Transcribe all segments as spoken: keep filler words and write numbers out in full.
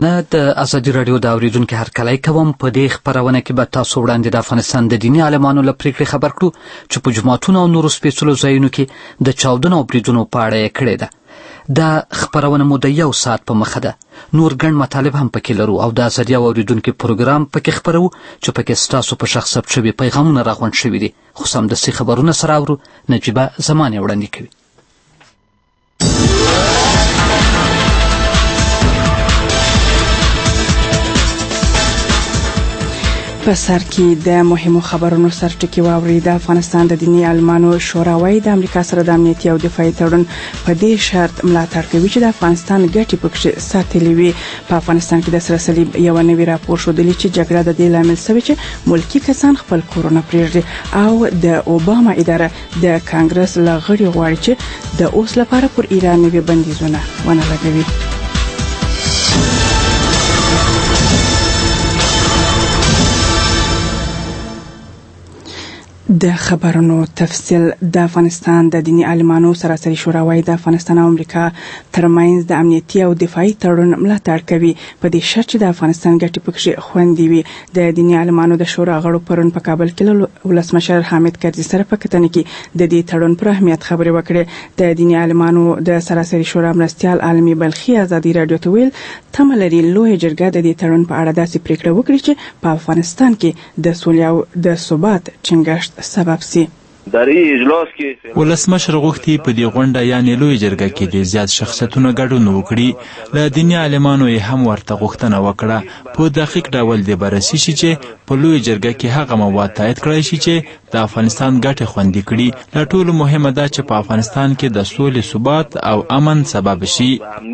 نه د ازادي راډیو د اوریدونکو هرکلی کوم. په دې خپرونه کې به تاسو وړاندې د افغانستان د دیني عالمانو له پریکړې خبر کړو چې په جوماتونو او نورو سپېڅلو ځایونو کې د چاودنو او بریدونو په اړه یې کړې ده. دا خپرونه مو د یو ساعت په مخه ده. نور ګڼ مطالب هم پکې لرو او د ازادي اوریدونکو پروګرام پکې خپرو چې پکې ستاسو په شخص ثبت شوي پیغامونه راغونډ شوي دي. خو سمدستي خبرونه سره اورو. نجیبه زمانې وړاندې کوي. په سر کې د مهمو خبرونو سرټکی واوري. د افغانستان د دیني عالمانو شورا وايي د امریکا سره د امنیتي او دفاعي تړون په دې شرط ملاتړ کوي چې د افغانستان ګټې پکې ساتلې وي. په افغانستان کې د سره صلیب یو نوی راپور ښودلی چې جګړه د دې لامل شوې چې ملکی کسان خپل کورونه پرېږدي او د اوباما اداره د کانګرس له غړي غواړي چې د اوس لپاره پر ایران نوي بندیزونه ونه لګوي. د خبرونو تفصیل. د افغانستان د دیني عالمانو سراسري شورا وايي د افغانستان او امریکا ترمنځ د امنیتي او دفاعي تړون ملاتړ کوي په دې شرط چې د افغانستان ګټې پکې خوندي وي. د دیني عالمانو د شورا غړو پرون په کابل کې ولسمشر حامد کرزي سره په کتنه کې د دې تړون پر اهمیت خبرې وکړې. د دیني عالمانو د سراسري شورا مرستيال عالمي بلخي ازادي رادیو ته ویل تمه لري لوی جرګه د دې تړون په اړه داسې پریکړه وکړي چې په افغانستان کې د سولې او د ثبات ټینګښت سبب سي. ولسمشر غوښتي په دې غونډه یعنې لوی جرګه کې د زیات شخصیتونو ګډون وکړي. له دیني عالمانو یې هم ورته غوښتنه وکړه په دقیق ډول د بررسي شي چې په لوی جرګه کې هغه مواد تایید کړای شي چې د افغانستان ګټې خوندي کړي. له ټولو مهمه ده چې په افغانستان کې د سولې ثبات او امن سبب شي.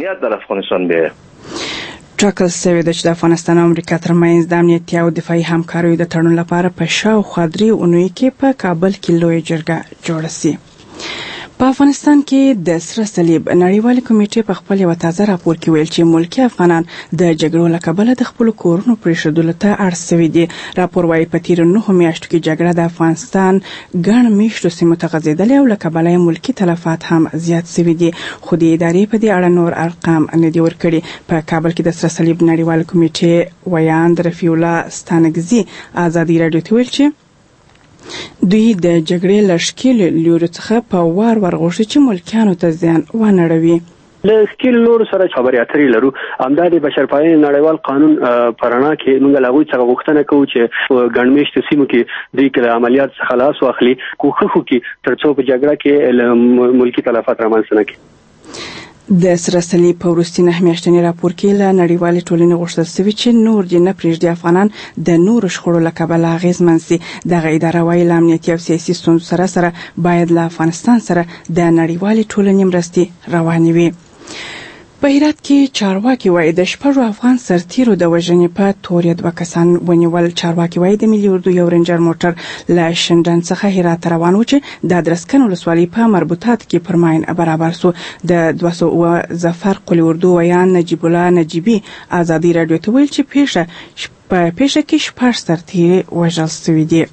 ټاکل شوې ده چې د افغانستان او امریکا ترمنځ د امنیتي او دفاعي همکاریو د تړون لپاره په شاوخوا درې اونیو کې په کابل کې لوی جرګه جوړه شي. په افغانستان کې د سره صلیب نړیوالې کمیټې په خپل یو تازه راپور کې ویل چې ملکی افغانان د جګړو له کبله د خپل کورونو پرېښودلو ته اړ شوي دي. راپور وايي په تیرو نهو میاشتو کې جګړه د افغانستان ګڼ میشتو سیمو ته غځېدلې او له کبله یې ملکی تلفات هم زیات شوي دي. خو د ادارې په دې اړه نور ارقام نه دي ورکړي. په کابل کې د سره صلیب نړیوالې کمیټې ویاند رفیع الله ستانکزي ازادي رادیو ته ویل چې دوی د جګړې لښکېلو لوري څخه په وار ورغوښتي چې ملکیانو ته زیان ونه رسوي. له سکیل لور سره خبرې اترې لرو. همدا د بشرپالنې نړیوال قانون پرانا کې موږ له هغوی څخه غوښتنه کوو چې ګڼمېشتو سیمو کې دوی که د عملیات څخه لاس واخلي کوښښ وکړي تر څو په جګړه کې ملکي تلفات رامنځته نه کړي. د سره صلیب په وروستي نهه میاشتني راپور کې له نړیوالې ټولنې غوښتل شوي چې نور دې نه پرېږدي افغانان د نورو شخړو له کبله اغېزمن شي. دغه اداره وايي له امنیتي او سیاسي ستونزو سره سره باید له افغانستان سره د نړیوالې ټولنې مرستې روانې وي. په هرات کې چارواکي وايي د شپږو افغان سرتیرو د وژنې په تور یې دوه کسان ونیول. چارواکي وايي د ملي اردو یو رینجر موټر له شینډن څخه هرات روان و چې د ادرسکن ولسوالۍ په مربوطات کې پر ماین برابر سو. د دوه سوه اووه ظفر قلي اردو ویان نجیب الله نجیبي ازادي رادیو ته ویل چې پیښه په پیښه کې شپږ سرتیري وژل شوي دي.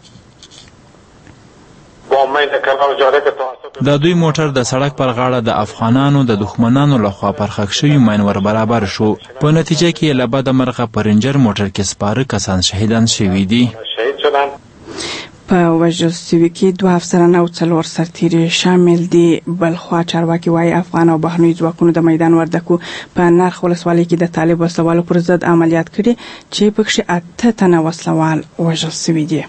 د دوی موټر د سړک پر غاړه د افغانانو د دښمنانو لخوا پرخښ شوي ماین ور برابر شو. په نتیجه کې له بده مرغه په رینجر موټر کې سپاره کسان شهیدان شوي دي. په وژل شوي کې دوه افسران او څلور سرتیري شامل دي. بلخوا چارواکي وايي افغان او بهرني ځواکونو د میدان وردګو په نرخ ولسوالۍ کې د طالب وسلوالو پر ضد عملیات کړي چې پکې اته تنه وسلوال وژل شوي دي.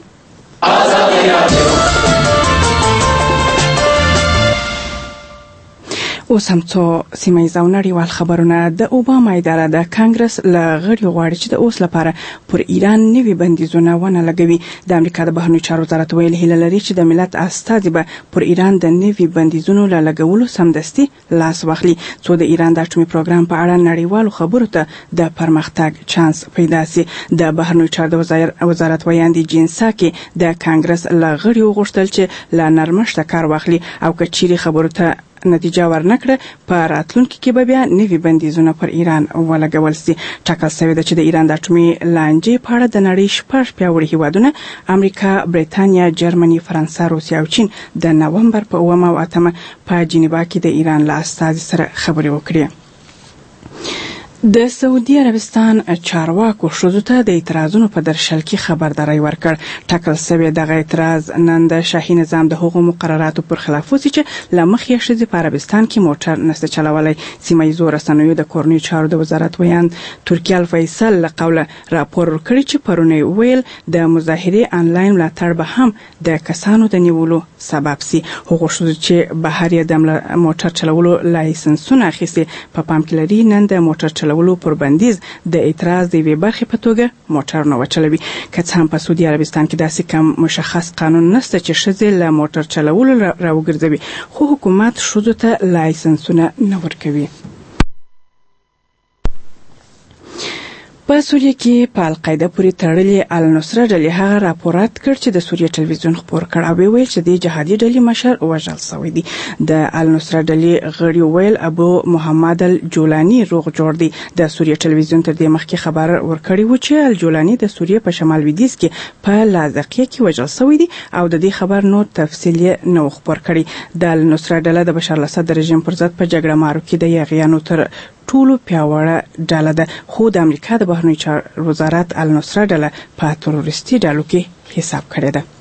اوس هم څو سیمه‌ییز او نړیوال خبرونه. د اوباما اداره د کانګرس له غړي غواړي چې د اوس لپاره پر ایران نوي بندیزونه ونه لګوي. د امریکا د بهرنیو چارو وزارت ویل هیله لري چې د ملت استازي به پر ایران د نوي بندیزونو له لګولو سمدستي لاس واخلي څو د ایران د اټومي پروګرام په اړه نړیوالو خبرو ته د پرمختګ چانس پیدا شي. د بهرنیو چارو وزارت ویاندې جینساکي د کانګرس له غړي وغوښتل چې له نرمښته کار واخلي او که چیرې خبرو ته نتیجه ورنکړه په راتلونکي کې به بیا نوي بندیزونه پر ایران ولګول شي. ټاکل شوې ده چې د ایران د اټومي لانجې په اړه د نړۍ شپږ پیاوړي هیوادونه امریکا، بریتانیا، جرمني، فرانسه، روسیه او چین د نومبر په اوومه او اتمه په جنیوا کې د ایران له استازي سره خبرې وکړې. د سعودي عربستان چارواکو ښځو ته د اعتراضونو په درشل کې خبرداري ورکړ. ټاکل شوی دغه اعتراض نن د شاهي نظام د حقوقو مقرراتو پر خلاف و چې له مخې ښځې په عربستان کې موټر نشته چلولی. سیمه ییزو رسنیو د کورنیو چارو د وزارت ویاند ترکي الفیصل له قوله راپور ورکړی چې پرونی ویل د مظاهرې انلاین ملاتړ به هم د کسانو د نیولو سبب سي. هغه ښځو چې بهر یې د موټر چلولو لایسنسونه اخیستي په پام کې لري نن د موټر چلولو پر بندیز د اعتراض د یوې برخې په توګه موټر نه وچلوي. که څه هم په سعودي عربستان کې داسې کوم مشخص قانون نشته چې ښځې له موټر چلولو راوګرځوي، خو حکومت ښځو ته لایسنسونه نه ورکوي. په سوریه کې په القاعده پورې تړلې النصره ډلې هغه راپورات کړ چې د سوریه ټلویزیون خبر کړ او ویل چې د جهادي ډلې مشر وژل شوی دی. د النصره ډلې غړي ویل ابو محمد الجولانی روغ جوړ دی. د سوریه ټلویزیون تر دې مخکې خبر ورکړی و چې الجولانی د سوریه په شمال لویدیځ کې په لازقیه کې وژل شوی دی او د دې خبر نور تفصیل نه خبر کړی. د النصره ډله د بشار الاسد رژیم پر ضد په جګړه مارو کې د یاغیانو تر ټولو پیاوړه ډله ده، خو د امریکا د بهرنیو چارو وزارت النصره ډله په تروریستي ډلو کې حساب کړې ده.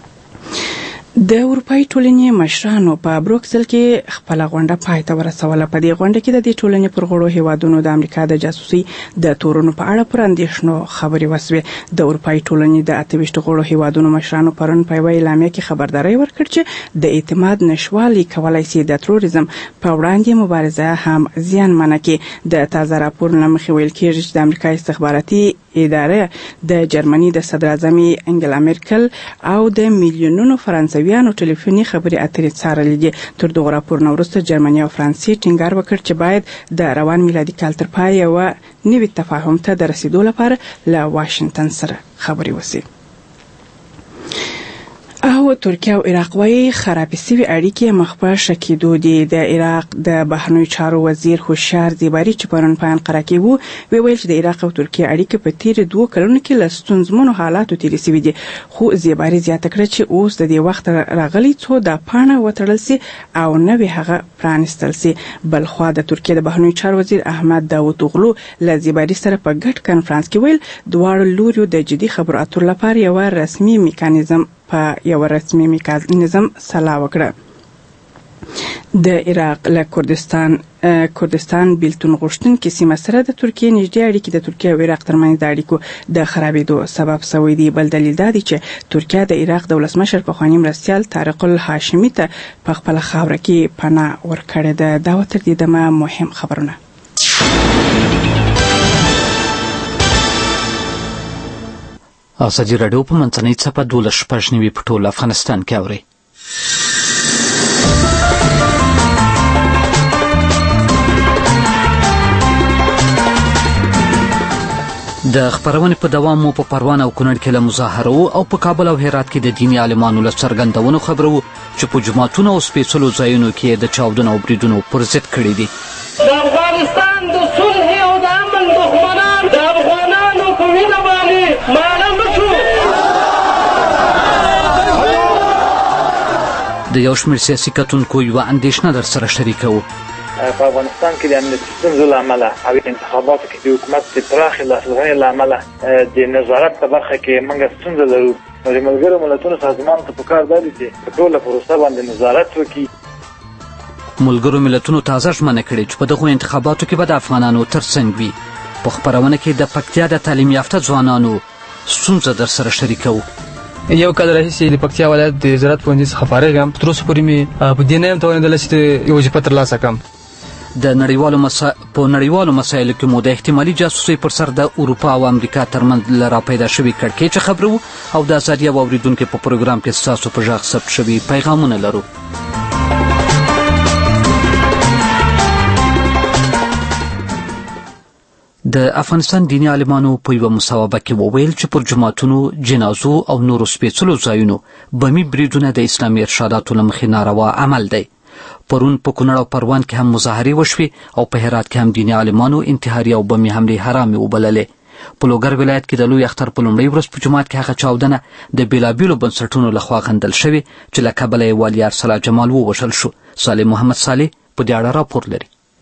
د اروپאי ټولنې مشرانو په بروکسل کې خپل غونډه پای ته ورسوله. په دې غونډه کې د دې ټولنې پر غړو هیوادونو د امریکا د جاسوسي د تورونو په اړه پر اندېښنو خبرې وسوې. د اروپאי ټولنې د اته ویشت غړو هیوادونو مشرانو پرون په یوه اعلامیه کې خبرداري ورکړه چې د اعتماد نشوالي کولای شي د تروریزم په وړاندې مبارزه هم زیانمنه کړي. د تازه راپور له مخې ویل کېږي چې د امریکا استخباراتي اداره د جرمني د صدر اعظم انګلا مرکل او د میلیونونو فرانسویانو ټلیفوني خبري اترې څارلې دي. تر دغه راپور نه وروسته جرمني او فرانسې ټینګار وکړ چې باید د روان میلادي کال تر پای یو نوي تفاهم ته د رسیدو لپاره له واشنگټن سره خبري وشي. او ترکیه او عراق وايي خراب شوي اړیکې مخ په شکیدو دي. د عراق د بهرنیو چارو وزیر هوشیار زیباری چې پرون په انقره کې وو ویل چې د عراق او ترکیه اړیکې په تیر دوه کلونو کې له ستونزمنو حالاتو تیر شوي دي. خو زیباری زیاته کړه چې اوس د دې وخت راغلی څو د پاڼه وتړل سي او نوې هغه پرانستل سي. بل خو د ترکیه د بهرنیو چارو وزیر احمد داوودوغلو له زیباری سره په ګډ کنفرانس کې ویل دواړو لوريو د جدي خبرو اترو لپاره یو رسمي میکانیزم په یو رسمي میکانیزم سلا وکړه. د عراق له کردستان کردستان بیلتون غوښتونکي سیمه سره د ترکیه نږدې اړیکې د ترکیه او عراق ترمنځ د اړیکو د خرابېدو سبب شوی دی. بل دلیل دا دی چې ترکیه د عراق د ولسمشر پخوانی مرستیال طارق الهاشمي ته په خپل خاوره کې پناه ورکړې ده. دا تر دې دمه مهم خبرونه. ازادي راډیو په منځنۍ څپه دولس شپږ نوي په ټول افغانستان کې اوري. د خبرونې په دوام مو په پروان او کونړ کې له مظاهرو او په کابل او هرات کې د دیني عالمانو له څرګندونو خبرو چې په جوماتونو او سپېڅلو ځایونو کې د چاودنو او بریدونو پر ضد کړي دي. د افغانستان د صلح او د امن دښمنان د افغانانو په وینه باندې ماړه مشو. د یو شمېر سیاسي کتونکو یوه اندېښنه در سره شریکوو. په افغانستان کې د امنیتي ستونزو له امله او انتخاباتو کې د حکومت د پراخې لاسوهنې له امله د نظارت په برخه کې موږ ستونزه لرو. نو د ملګرو ملتونو سازمان ته پکار دا دي چې په ټوله پروسه باندې نظارت وکړي. ملګرو ملتونو تازه ژمنه کړې چې په دغو انتخاباتو کې به د افغانانو ترڅنګ وي. په خبرونه کې د پکتیا د تعلیم یافته ځوانانو ستونزه در سره شریکوو. یو کال راهیسې د پکتیا ولایت د زراعت پوهنځي څخه فارغ یم. تر اوسه پورې مې په دې نه یم توانېدلی چې یو وظیفه ترلاسه کړم. د نړیوالو مسا... په نړیوالو مسایلو کې مو د احتمالي جاسوسۍ پر سر د اروپا او امریکا ترمنځ له راپیدا شوي کړکېچ خبرو او د ازادي او اوریدونکو په پروګرام کې ستاسو په غږ ثبت شوي پیغامونه لرو. د افغانستان دیني عالمانو په یوه مصوبه کې وویل چې پر جوماتونو، جنازو او نورو سپېڅلو ځایونو بمي بریدونه د اسلامي ارشاداتو له مخې ناروا عمل دی. پرون په کونړ او پروان کې هم مظاهرې وشوې او په هرات کې هم دیني عالمانو انتحاري او بمي حملې حرامې وبللې. په لوګر ولایت کې د لوی اختر په لومړۍ ورځ په جومات کې هغه چاودنه د بېلابېلو بنسټونو لخوا غندل شوې چې له کبله یې والي ارسلا جمال ووژل شو. صالح محمد صالح په دې اړه راپور لري.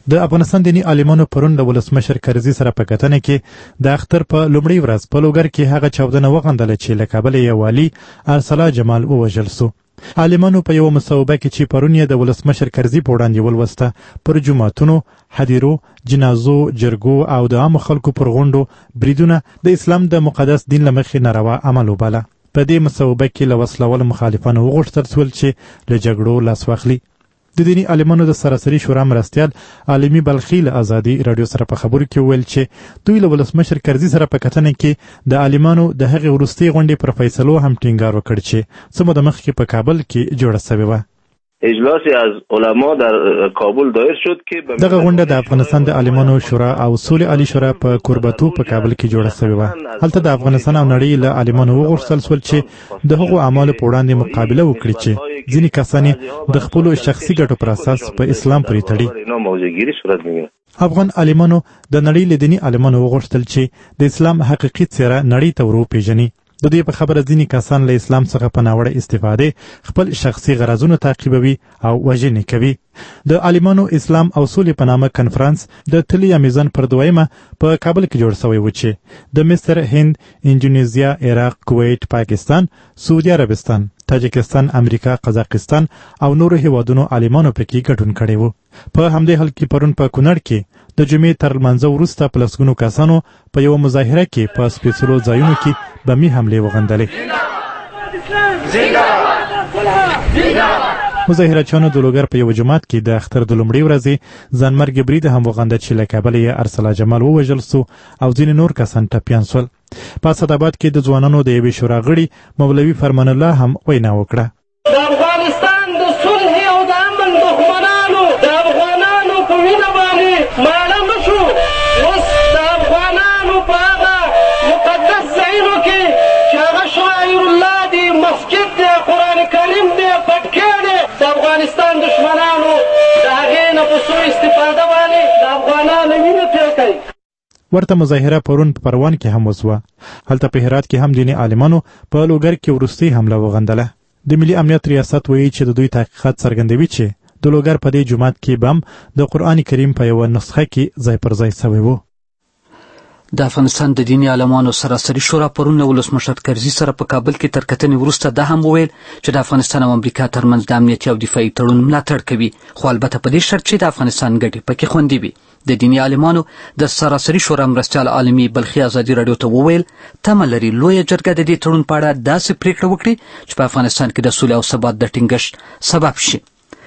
د افغانستان دیني عالمانو پرون د ولسمشر کرزي سره په کتنه کې د اختر په لومړۍ ورځ په لوګر کې هغه چاودنه وغندله چې له کابل یې والي ارسلا جمال ووژل سو. عالمانو په یو مصوبه کې چې پرون یې د ولسمشر کرزي په وړاندې ولوسته پر جوماتونو، هدیرو، جنازو، جرګو او د عامو خلکو پر غونډو بریدونه د اسلام د مقدس دین له مخې ناروا عمل وباله. په دې مصوبه کې له وسلوال مخالفانو وغوښتل سول چې له جګړو لاس واخلي. د دیني عالمانو د سراسري شورا مرستیال عالمي بلخي له ازادي رادیو سره په خبرو کې ویل چې دوی له ولسمشر کرزي سره په کتنه کې د عالمانو د هغې وروستۍ غونډې پر فیصلو هم ټینګار وکړ چې څه موده مخکې په کابل کې جوړه سوې وه. اجلاسی از علما در کابل دایر شد که دغه غونډه د افغانستان د عالمانو شورا او سولې عالی شورا په کوربتو په کابل کې جوړه شوې وه. هلته د افغانستان او نړۍ له عالمانو وغوښتل سول چې د هغو اعمالو په وړاندې مقابله وکړي چې ځینې کسان د خپلو شخصي ګټو پر اساس په اسلام پورې تړي. افغان عالمانو د نړۍ له دیني عالمانو وغوښتل چې د اسلام حقیقي څېره نړۍ ته ور وپېژني. د دوی په خبره ځینې کسان له اسلام څخه په ناوړه استفادې خپل شخصي غرضونه تعقیبوي او وژنې کوي. د عالمانو اسلام او سولې په نامه کنفرانس د تلي امیزان پر دویمه په کابل کې جوړ شوی و چې د مصر، هند، انډونیزیا، عراق، کویت، پاکستان، سعودي عربستان، تاجکستان، امریکا، قزاقستان او نورو هیوادونو عالمانو پکې ګډون کړی و. په همدې حال کې پرون په کونړ کې د جمعې تر لمانځه وروسته په لسګونو کسانو په یوه مظاهره کې په سپېڅلو ځایونو کې بمي حملې وغندلې. مظاهرچیانو د لوګر په یو جومات کې د اختر د لومړۍ ورځې ځانمرګي برید هم وغنده چې له کابل یې ارسلا جمال ووژل سو او ځینې نور کسان ټپیان سول. په اسداباد کې د ځوانانو د یوې شورا غړي مولوي فرمان الله هم وینا وکړه. د افغانستان د صلح او د امن دښمنانو د افغانانو په وینه باندې ماړه نه شو. اوس د افغانانو په هغه مقدس ځایونو کې چې هغه شعائر الله دی، مسجد دی، قرآن کریم دی، پټکې دی، د افغانستان دښمنانو د هغې نه په سوء استفاده باندې د افغانانو وینه توی کوي. ورته مظاهره پرون په پروان کې هم وسوه. هلته په هرات کې هم دیني عالمانو په لوګر کې وروستۍ حمله وغندله. د ملي امنیت ریاست وایي چې د دوی تحقیقات څرګندوي چې د لوګر په دې جومات کې بم د قرآن کریم په یوه نسخه کې ځای پر ځای سوی و. د افغانستان د دیني عالمانو سراسري شورا پرون له ولسمشر کرزي سره په کابل کې تر کتنې وروسته دا هم وویل چې د افغانستان او امریکا ترمنځ د امنیتي او دفاعي تړون ملاتړ کوي، خو البته په دې شرط چې د افغانستان ګټې پکې خوندي وي. د دیني عالمانو د سراسري شورا مرستیال عالمي بلخي ازادي رادیو ته وویل تمه لري لویه جرګه د دې تړون په اړه داسې پریکړه وکړي چې په افغانستان کې د سولې او ثبات د ټینګښت سبب شي.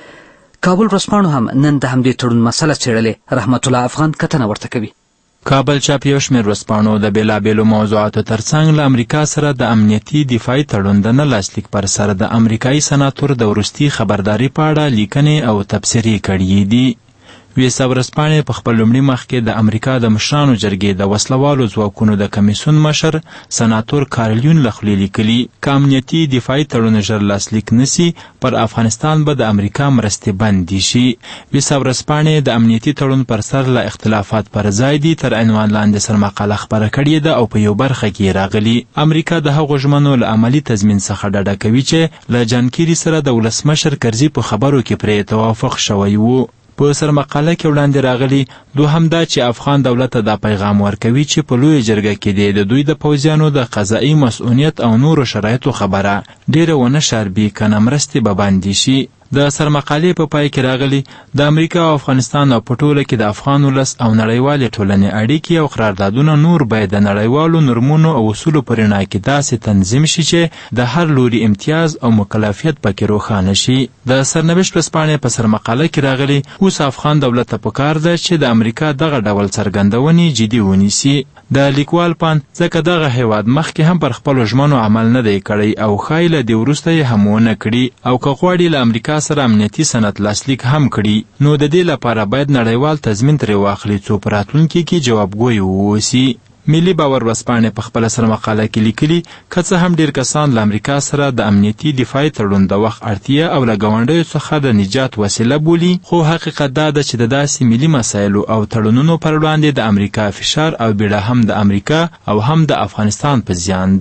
کابل ورځپاڼو هم نن د همدې تړون مسله څېړلې. رحمت الله افغان کتنه ورته کوي. کابل چاپ یو شمېر ورځپاڼو د بېلابېلو موضوعاتو ترڅنګ له امریکا سره د امنیتي دفاعي تړون د نه لاسلیک پر سر د امریکایي سناتور د وروستي خبرداري په اړه لیکنې او تبصرې کړي دي. ویسا ورځپاڼې په خپل لومړي مخ کې د امریکا د مشرانو جرګې د وسلوالو ځواکونو د کمیسیون مشر سناتور کارلیون له خولې لیکلي که امنیتي دفاعي تړون ژر لاسلیک نسي پر افغانستان به د امریکا مرستې بندې شي. ویسا ورځپاڼې د امنیتي تړون پر سر له اختلافات پر ځای دي تر عنوان لاندې سرمقاله خپره کړې ده او په یو برخه کې راغلي امریکا د هغو ژمنو له عملي تضمین څخه ډډه کوي چې له جان کیري سره د ولسمشر کرزي په خبرو کې پرې توافق شوی و. په سرمقاله کې وړاندې راغلي دوهم دا چې افغان دولت ته دا پیغام ورکوي چې په لویه جرګه کې دی د دوی د پوځیانو د قضایي مسؤلیت او نورو شرایطو خبره ډیره ونه شاربي کنه مرستې به بندې شي. د سرمقالې په پای کې راغلي د امریکا او افغانستان او په ټوله کې د افغان ولس او نړیوالې ټولنې اړیکې او قراردادونه نور باید د نړیوالو نورمونو او اصولو په رڼا کې داسې تنظیم شي چې د هر لوري امتیاز او مکلفیت پکې روښانه شي. د سرنوشت ورځپاڼې په سرمقاله کې راغلي اوس افغان دولت ته پکار ده چې د امریکا دغه ډول څرګندونې جدي ونیسي. د لیکوال پاند ځکه دغه هیواد مخکې هم پر خپلو ژمنو عمل نه دی کړی او ښایي له دې وروسته یې هم ونه کړي او که غواړي له امریکا سره امنیتي سند لاسلیک هم کړي نو د دې لپاره باید نړیوال تضمین ترې واخلي څو په راتلونکي کې جوابګوی واوسي. ملي باور ورځپاڼې په خپله سرمقاله کې لیکلي که څه هم ډېر کسان له امریکا سره د امنیتي دفاعي تړون د وخت اړتیا او له ګاونډیو څخه د نجات وسیله بولي خو حقیقت دا ده چې د داسې ملي مسایلو او تړونونو پر وړاندې د امریکا فشار او بیړه هم د امریکا او هم د افغانستان په زیان ده.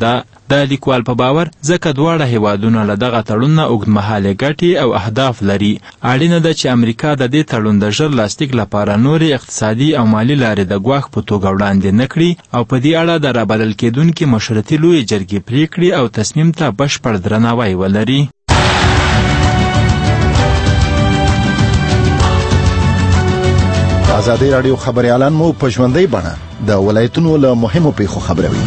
د لیکوال په باور ځکه دواړه هیوادونه له دغه تړون نه اوږدمهالې ګټې او اهداف لري. اړینه ده چې امریکا د دې تړون د ژر لاسلیک لپاره نورې اقتصادي او مالي لارې د ګواښ په توګه وړاندې نه کړي او په دې اړه د رابلل کېدونکي مشورتي لویې جرګې پریکړې او تصمیم ته بشپړ درناوی ولري. ازادي راډیو خبريالان مو په ژوندۍ بڼه د ولایتونو له مهمو پیښو خبروي.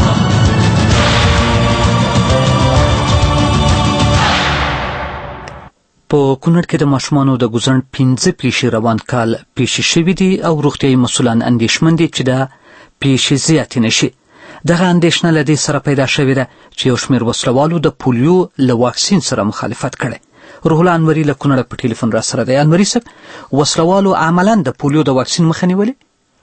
په کونړ کې د ماشومانو د ګوزڼ پنځه پیښې روان کال پیښې شوي دي او روغتیایي مسؤلان اندېښمن دي چې دا پیښې زیاتې نشي. دغه اندېښنه له دې سره پیدا شوې ده چې یو شمېر وسلوالو د پولیو له واکسین سره مخالفت کړی. روح الله انوري له کونړه په ټلیفون را سره دی. انوري صاحب، وسلوالو عملاً د پولیو د واکسین مخه نیولې؟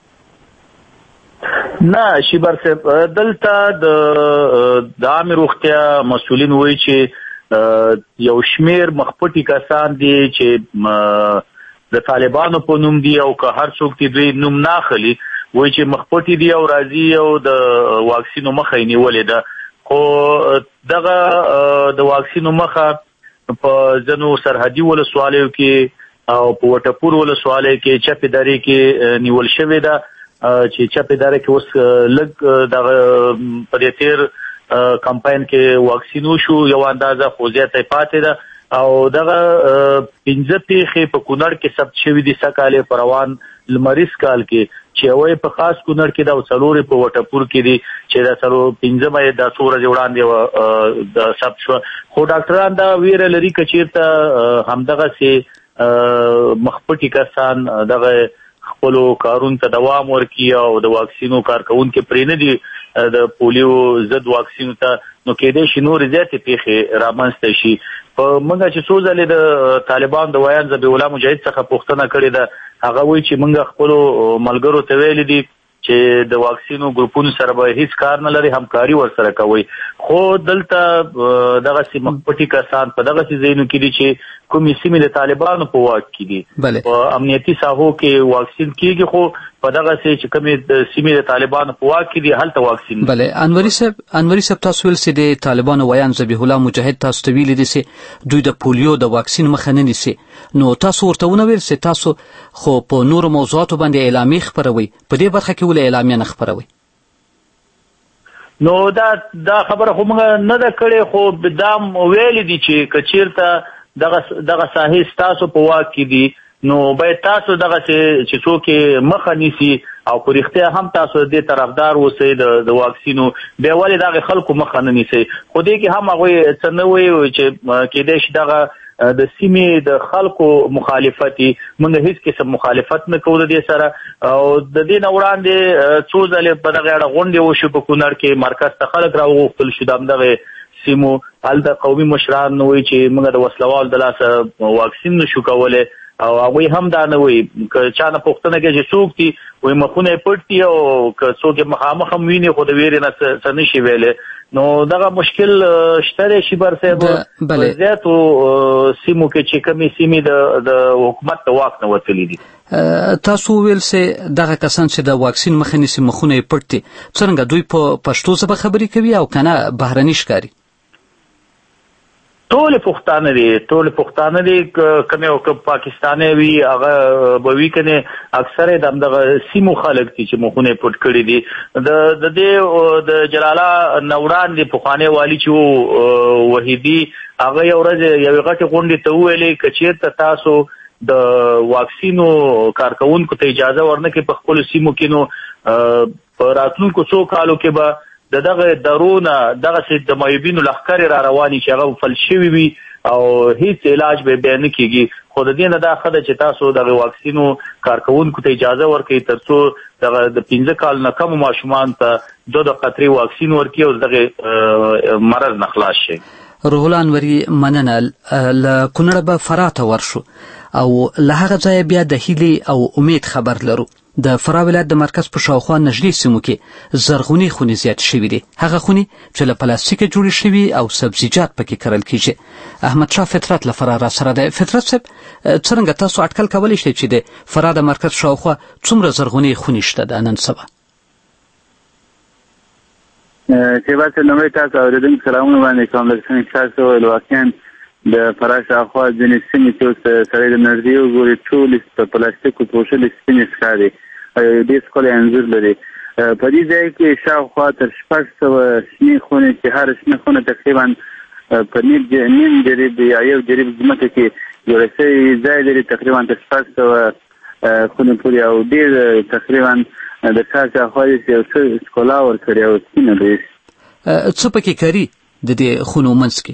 نه شیبر صاحب، دلته د عامه روغتیا مسؤلین وایي چې یو شمیر مخپټي کسان دي چې د طالبانو په نوم دي او که هر څوک دي دوی نوم نه اخلي، وایي چې مخپټي دي او راځي او د واکسینو مخه یې نیولې ده. خو دغه د واکسینو مخه په ځینو سرحدي ولسوالیو کې او په وټپور ولسوالۍ کې چپې درې کې نیول شوې ده چې چپې درې کې اوس لږ دغه په دې تیر کمپاین کې واکسین وشو یو اندازه خو زیاته پاتې ده او دغه پنځه پیښې په کونړ کې ثبت شوي دي سکهاله په روان لمریز کال کې چې یوې په خاص کونړ کې د څلورې په وټپور کې دي چې د څلور پنځه مې د څو ورځې وړاندې د ثبت شو. خو ډاکټران دا ویره لري چې چیرته همدغه سي مخپټي کسان دغه خپل کارون ته دوام ورکړي او د واکسینو کارکونکو پرې نه دي د پولیو ضد واکسینو ته، نو کېدای شي نور زیاتې پیښې رامنځته شي. په موږ چې څو ځلې د طالبان د ویان ذبیح الله مجاهد څخه پوښتنه کړې ده، هغه وایي چې موږ خپل ملګرو ته ویلي دي چې د واکسینو ګروپونو سره به هیڅ کار نه لري، همکاري ورسره کوي. خو دلته دغه سیمه پټي کسان په دغه ځایونو کې دي چې کومې سیمې د طالبانو په واک کې دي، په امنیتي ساحو کې واکسین کیږي، خو په دغه چې کومې سیمې د طالبانو په واک کې دي هلته واکسین. بله انوري صاحب، انوري صاحب تاسو ویل چې د طالبانو ویان ذبیح الله مجاهد تاسو ته ویلي دي چې دوی د پولیو د واکسین مخه نه نیسي، نو تاسو ورته ونه ویل چې تاسو خو په نورو موضوعاتو باندې اعلامیې خپروئ، په دې برخه کې ولې اعلامیه نه خپروئ؟ نو دا دا خبره خو موږ نه ده کړې، خو دا ویلي دي چې که چېرته دغه دغه ساحې ستاسو په واک کې دي نو باید تاسو دغه چې څوک مخه نیسي او په رښتیا هم تاسو دې طرفدار اوسئ د واکسینو، بیا ولې دغه خلکو مخه نه نیسئ؟ خو دې کې هم هغوی څه نه وایي چې کېدای شي دغه د سیمې د خلکو مخالفتي، موږ هیڅ قسم مخالفت نه کوو د دې سره. او د دې نه وړاندې څو ځلې په دغه اړه غونډې وشو په کونړ کې، مرکز ته خلک راوغوښتل شو د همدغه سیمو، هلته قومي مشران وایي چې موږ د وسلوال د لاسه واکسین نشو کولی او هغوی هم دا نه وایي. که چا نه پوښتنه کوي چې څوک دي، وایي مخونه یې پټ دي او که څوک یې مخامخ هم ویني خو د ویرې نه څه نشي ویلی. نو دغه مشکل شته دی شیبر صاحب په زیاتو سیمو کې چې کومې سیمې د حکومت د واک نه وتلي دي. تاسو ویل چې دغه کسان چې د واکسین مخه نیسي مخونه یې پټ دي، څرنګه دوی په پښتو ژبه خبرې کوي او که نه بهرني ښکاري؟ ټول پښتانه دي، ټول پښتانه دي، کوم یو پاکستاني وي هغه به وي کنه اکثره د همدغه سیمو خلک دي چې مخونه پټ کړي دي. د د دې د جلاله نوران دي پخوانی والی چې وو وحیدي، هغه یو ورځ یو غټه غونډه ته ویلې چې چیرته تاسو د واکسینو کارکونکو ته اجازه ورنکې په خپل سیمو کې، نو په راتلونکو څو کالو کې به د دغه درونه دغه سي د مایوبینو لخر را رواني چې هغه فل شوی وي او هیڅ علاج به بیان کیږي. خو د دې نه دا خده چې تاسو دغه واکسینو کارکونکو ته اجازه ورکړئ ترڅو دغه د پنځه کال نه کم ماشومان ته دوه د قطري واکسین ورکړي او دغه مرض نه خلاص شي. روح الله انوري مننه. له کونړ به فراه ته ورشو او له هغه ځایه بیا د هیلې او امید خبر لرو. د فراه ولایت د مرکز په شاوخوا نږدې سیمو کې زرغونې خونې زیات شوي دي، هغه خونې چې له پلاستیکه جوړې شوي او سبزیجات پکې کرل کیږي. احمد شاه فطرت له فراه را سره دی. فطرت صاحب، څرنګه تاسو اټکل کولی شئ چې د فراه د مرکز شاوخوا څومره زرغونې خونې شته ده نن سبا؟ چې بس لومړی تاسو اورېدونکو سلامونه باندې کوم لکه څنګه چې تاسو ویل واقعا د فراه شاوخوا ځینې سیمې چې اوس سړی د نږدې وګوري ټولې په پلاستیکو پوښلې سیمې ښکاري او یو ډېر ښکلی انځور لري. په دې ځای کې شاوخوا تر شپږ سوه شنې خونې چې هره شنه خونه تقریبا په نیم جریب یا یو جریب ځمکه کې جوړه شوې ځای لري، تقریبا تر شپږ سوه خونې پورې او ډېر تقریبا د ښار شاوخوا یې یو څه ښکلا ورکړې او سپینه دی. څه پکې کاري د دې خونو منځ کې؟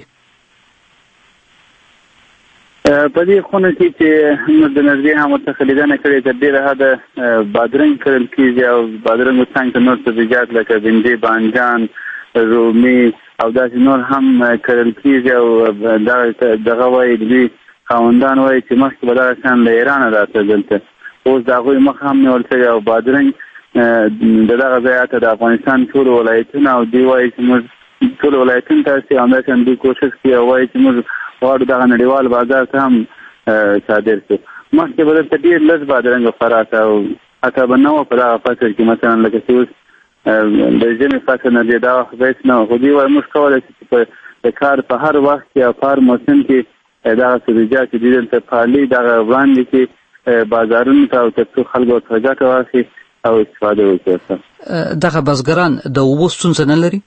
په دې خونه کې چې موږ د نږدې هم ورڅخه لیدنه کړې تر ډېره حده بادرنګ کرل کېږي او بادرنګو څنګ ته نور سبزیجات لکه بندې، بانجان، رومي او داسې نور هم کرل کېږي او دغه وایي دوی خاوندان وایي چې مخکې به دغه شیان له ایرانه راته دلته، اوس د هغوی مخ هم نیول شوی او بادرنګ د دغه ځای ته د افغانستان ټول ولایتونه او دوی وایي چې موږ ټول ولایتونو ته چې همداسې هم دوی کوښښ کوي او وایي چې موږ غواړو دغه نړیوال بازار ته هم صادر شو. مخکې به دلته ډېر لږ بادرنګ خوراک او حتی به نه وه په دغه فصل کې مثلا لکه چې اوس د ژمي فصل نه دی دا وخت بیس نه وه، خو دوی وایي موږ کولی شو چې د کار په هر وخت کې او په هر موسم کې دغه سبزیجات چې دوی دلته پالي دغه وړاندې کړي بازارونو ته او تر څو خلکو ورڅخه ګټه واخلي او استفاده وکړي. دغه بزګران د اوبو ستونزه نه لري؟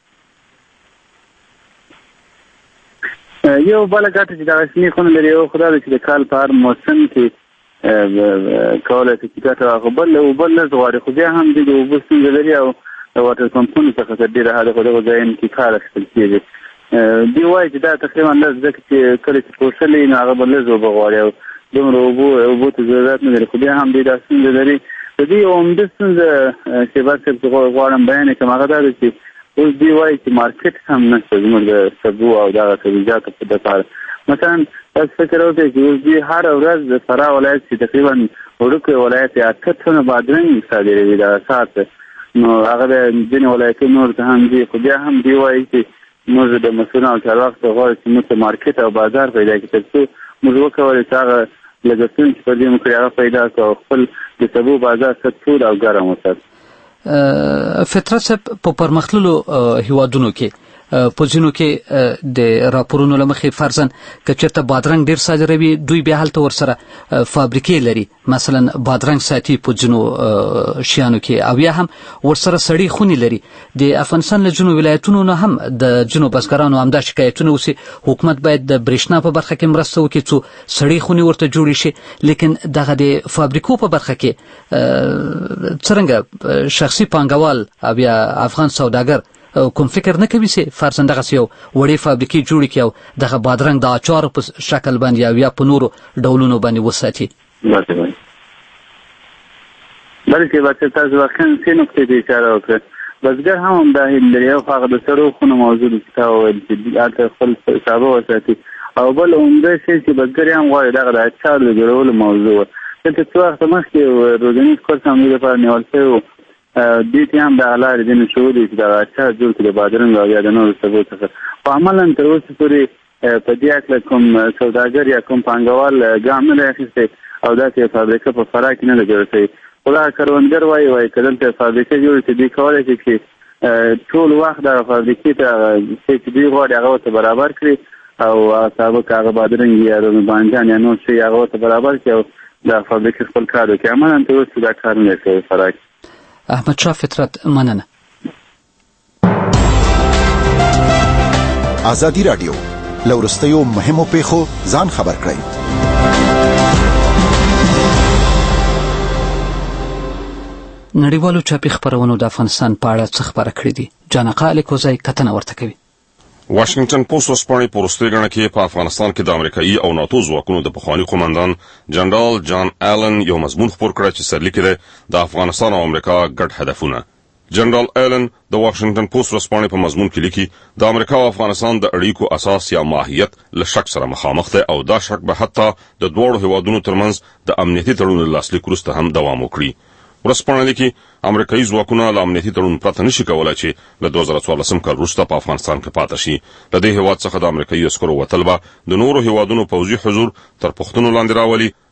یو بله ګټه چې دغه شنې خونه لري یو خو دا ده چې د کال په هر موسم کې کولی شي چې ګټه واخلي، بل اوبه لږ غواړي خو بیا هم دوی د اوبو ستونزه لري او د واټر پمپونو څخه تر ډېره حده په دغو ځایونو کې کار اخیستل کېږي. دوی وایي چې دا تقریبا لږ ځکه چې کله چې پوښلي نو هغه به لږ اوبه غواړي او دومره اوبو اوبو ته ضرورت نه لري، خو بیا هم دوی دا ستونزه لري. د دوی یو عمده ستونزه چې بس غواړم بیان کړم هغه دا ده چې اوس دوی وایي چې مارکیټ هم نشته زموږ د سبو او دغه سبزیجاتو په دپاره. مثلا تاسو فکر وکړئ چې اوس دوی هره ورځ د فراه ولایت چې تقریبا وړوکی ولایت یې اته ټنه بادرنګ صادروي دغه ساعت، نو هغه د ځینې ولایتونو نور ته هم دي، خو بیا هم دوی وایي چې موږ د مسؤلانو او چارواکو ته غواړو چې موږ ته مارکیټ او بازار پیدا کړي تر څو موږ وکولی چې هغه لګښتونه چې پر دې مو کړي هغه پیدا کړو او خپل د سبو بازار ښه ټول او ګرم وساتو. فطرت صاحب په پرمختللو هیوادونو کې په ځینو کې د راپورونو له مخې فرضاً که چېرته بادرنګ ډېر صادروي دوی بیا هلته ورسره فابریکې لري، مثلا بادرنګ ساتي په ځینو شیانو کې او یا هم ورسره سړې خونې لري. د افغانستان له ځینو ولایتونو نه هم د ځینو بزګرانو همدا شکایتونه اوسي حکومت باید د برېښنا په برخه کې مرسته وکړي څو سړې خونې ورته جوړې شي، لیکن دغه د فابریکو په برخه کې څرنګه شخصي پانګوال او یا افغان سوداګر کوم فکر نه کوي چې فرضاً دغسې یو وړې فابریکې جوړې کړي او دغه بادرنګ د اچارو په شکل باندې او یا په نورو ډولونو باندې وساتي؟ بلکې بچه تاسو واقعا څې نقطې ته اشاره وکړه، بزګر هم همدا هیله لري او هغه د سړو خونو موضوع چې تا وویل چې هلته خپل سابه وساتي، او بل عمده شی چې بزګر هم غواړي دغه د اچارو د جوړولو موضوع وه. دلته څو وخته مخکې روزنیز کورس هم دوی لپاره نیول شوی و، دوی ته هم دغه لارې ځینې ښودي چې دغه اچار جوړ کړي د بادرنګ او یا د نورو سبو څخه، خو عملا تر اوسه پورې په دې هکله کوم سوداګر یا کوم پانګوال ګام نه دی اخیستی او داسې یو فابریکه په فراه کې نه ده جوړه شوې. خو دغه کروندګر وایي وایي که دلته فابریکه جوړه شي دوی کولی شي چې ټول وخت دغه فابریکې ته چې دوی غواړي هغه ورته برابر کړي او هغه سابه که هغه بادرنګ یا رومي بانجان یا نور شي هغه ورته برابر کړي او دغه فابریکې خپل کار وکړي. عملا تر اوسه دا کار نه دی شوی فراه کې. احمدشاه فطرت، مننه. ازادي رادیو لورستیو مهمو پیښو ځان خبر کړئ. نړیوالو چاپي خبرونو د افغانستان په اړه څه خبره کړې دي؟ جانقه الیکوزی کتنه ورته کوي. واشنگټن پوسټ وسپاري په وروستۍ ګڼه کې په افغانستان کې د امریکایي او ناتو ځواکونو د پخواني قومندان جنرال جان آلن یو مضمون خپور کړ چې سرلیک دی د افغانستان او امریکا ګډ هدفونه. جنرال آلن د واشنگټن پوسټ وسپاري په مضمون کې لیکي د امریکا او افغانستان د اړیکو اساس یا ماهیت له شک سره مخامخ دی او دا شک به حتی د دوړو هیوادونو ترمنځ د امنیتي تړون لاسلیک وروسته هم دوام وکړي. ورسپانه لیکي امریکایي ځواکونه له امنیتي تړون پرته نشي کولای چې له دوه زره څوارلسم کال وروسته په افغانستان کې پاتې شي. له دې هیواد څخه د امریکایي عسکرو وتل به د نورو هیوادونو پوځي حضور تر پوښتنو لاندې راولي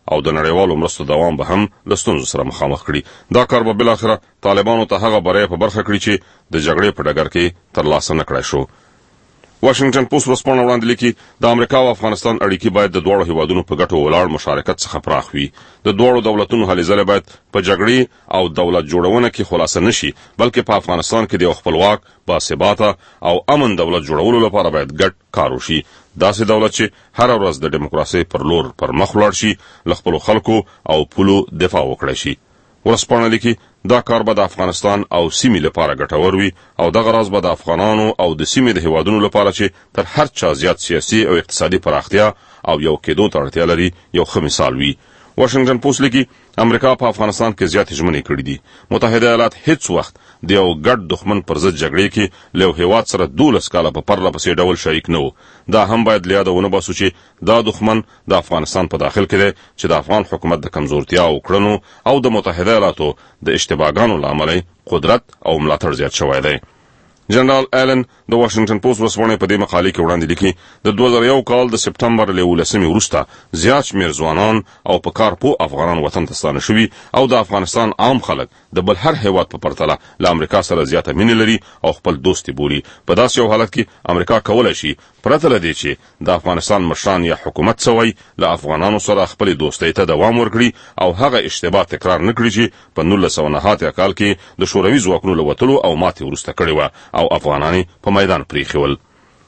او د نړیوالو مرستو دوام به هم له ستونزو سره مخامخ کړي. دا کار به بالاخره طالبانو ته هغه بری په برخه کړي چې د جګړې په ډګر کې ترلاسه نه کړای شو. واشنگټن پوسټ ورځپاڼه وړاندې لیکي د امریکا او افغانستان اړیکې باید د دواړو هیوادونو په ګټو ولاړ مشارکت څخه پراخ وي. د دواړو دولتونو هلې ځلې باید په جګړې او دولت جوړونه کې خلاصه نشي، بلکې په افغانستان کې د یو خپلواک، باثباته او امن دولت جوړولو لپاره باید ګډ کار وشي. داسې دولت چې هر ورځ د دیموکراسۍ پر لور پر مخ ولاړ شي، له خپلو خلکو او پولو دفاع وکړي شي. ورځپاڼه لیکي دا کار به د افغانستان او سیمې لپاره ګټور وي او دغه راز به د افغانانو او د سیمې د هیوادونو لپاره چې تر هر چا زیات سیاسي او اقتصادي پراختیا او یو کېدو ته اړتیا لري یو ښه مثال وي. واشنگټن پوسټ لیکي امریکا په افغانستان کې زیاتې ژمنې کړې دي. متحده ایالات هیڅ وخت د یو ګډ دښمن پر ضد جګړې کې له هیواد سره دولس کاله په پرله پسې ډول شریک نه و. دا هم باید له یاده ونه باسو چې دا دښمن د افغانستان په داخل کې دی چې د افغان حکومت د کمزورتیا او کړنو او د متحده ایالاتو د اشتباهګانو له امله قدرت او ملاتړ زیات شوی دی. جنرال ایلن د واشنگټن پوسټ ورځپاڼې په دې مقالې کې وړاندې لیکي د دوه زره یو کال د سپټمبر له ولسمې وروسته زیات شمېر ځوانان او په کار پوه افغانان وطن ته ستانه شوي او د افغانستان عام خلک د بل هر هیواد په پرتله له امریکا سره زیاته مینه لري او خپل دوستي بولي. په داسې یو حالت کې امریکا کولی شي پرته له دې چې د افغانستان مشران یا حکومت سوی له افغانانو سره خپلې دوستۍ ته دوام ورکړي او هغه اشتباه تکرار نه کړي چې په نولس سوه نهه اتیا کال کې د شوروي ځواکونو له وتلو او ماتې وروسته کړې وه او افغانان په میدان پریښي ول.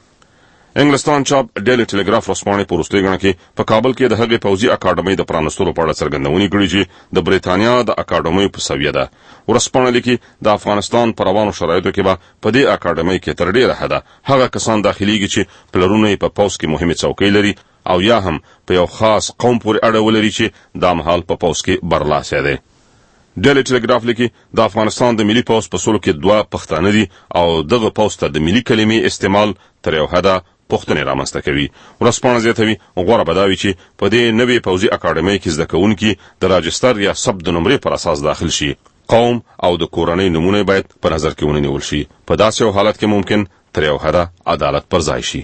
انګلستان چاپ ډیلی ټیلیګراف ورځپاڼې په وروستۍ ګڼه کې په کابل کې د هغې پوځي اکاډمۍ د پرانستلو په اړه څرګندونې کړي چې د بریتانیا د اکاډمۍ په سویه ده. ورځپاڼه لیکي د افغانستان په روانو شرایطو کې به په دې اکاډمۍ کې تر ډېره حده هغه کسان داخليږي چې پلرونه یې په پوځ کې مهمې څوکۍ لري او یا هم په یو خاص قوم پورې اړه ولري چې دا مهال په پوځ کې برلاسی دی. ډیلی ټیلیګراف لیکي د افغانستان د ملي پوځ په سلو کې دوه پښتانه دي او دغه پوځ ته د ملي کلمې استعمال تر یو حده پوښتنې رامنځته کوي. ورځپاڼه زیاتوي غوره به دا وي چې په دې نوې پوځي اکاډمۍ کې زده کوونکي د راجستر یا ثبت د نمرې پر اساس داخل شي. قوم او د کورنۍ نمونه باید په نظر کې ونیول شي. په داسې یو حالت کې ممکن تر یو حده عدالت پر ځای شي.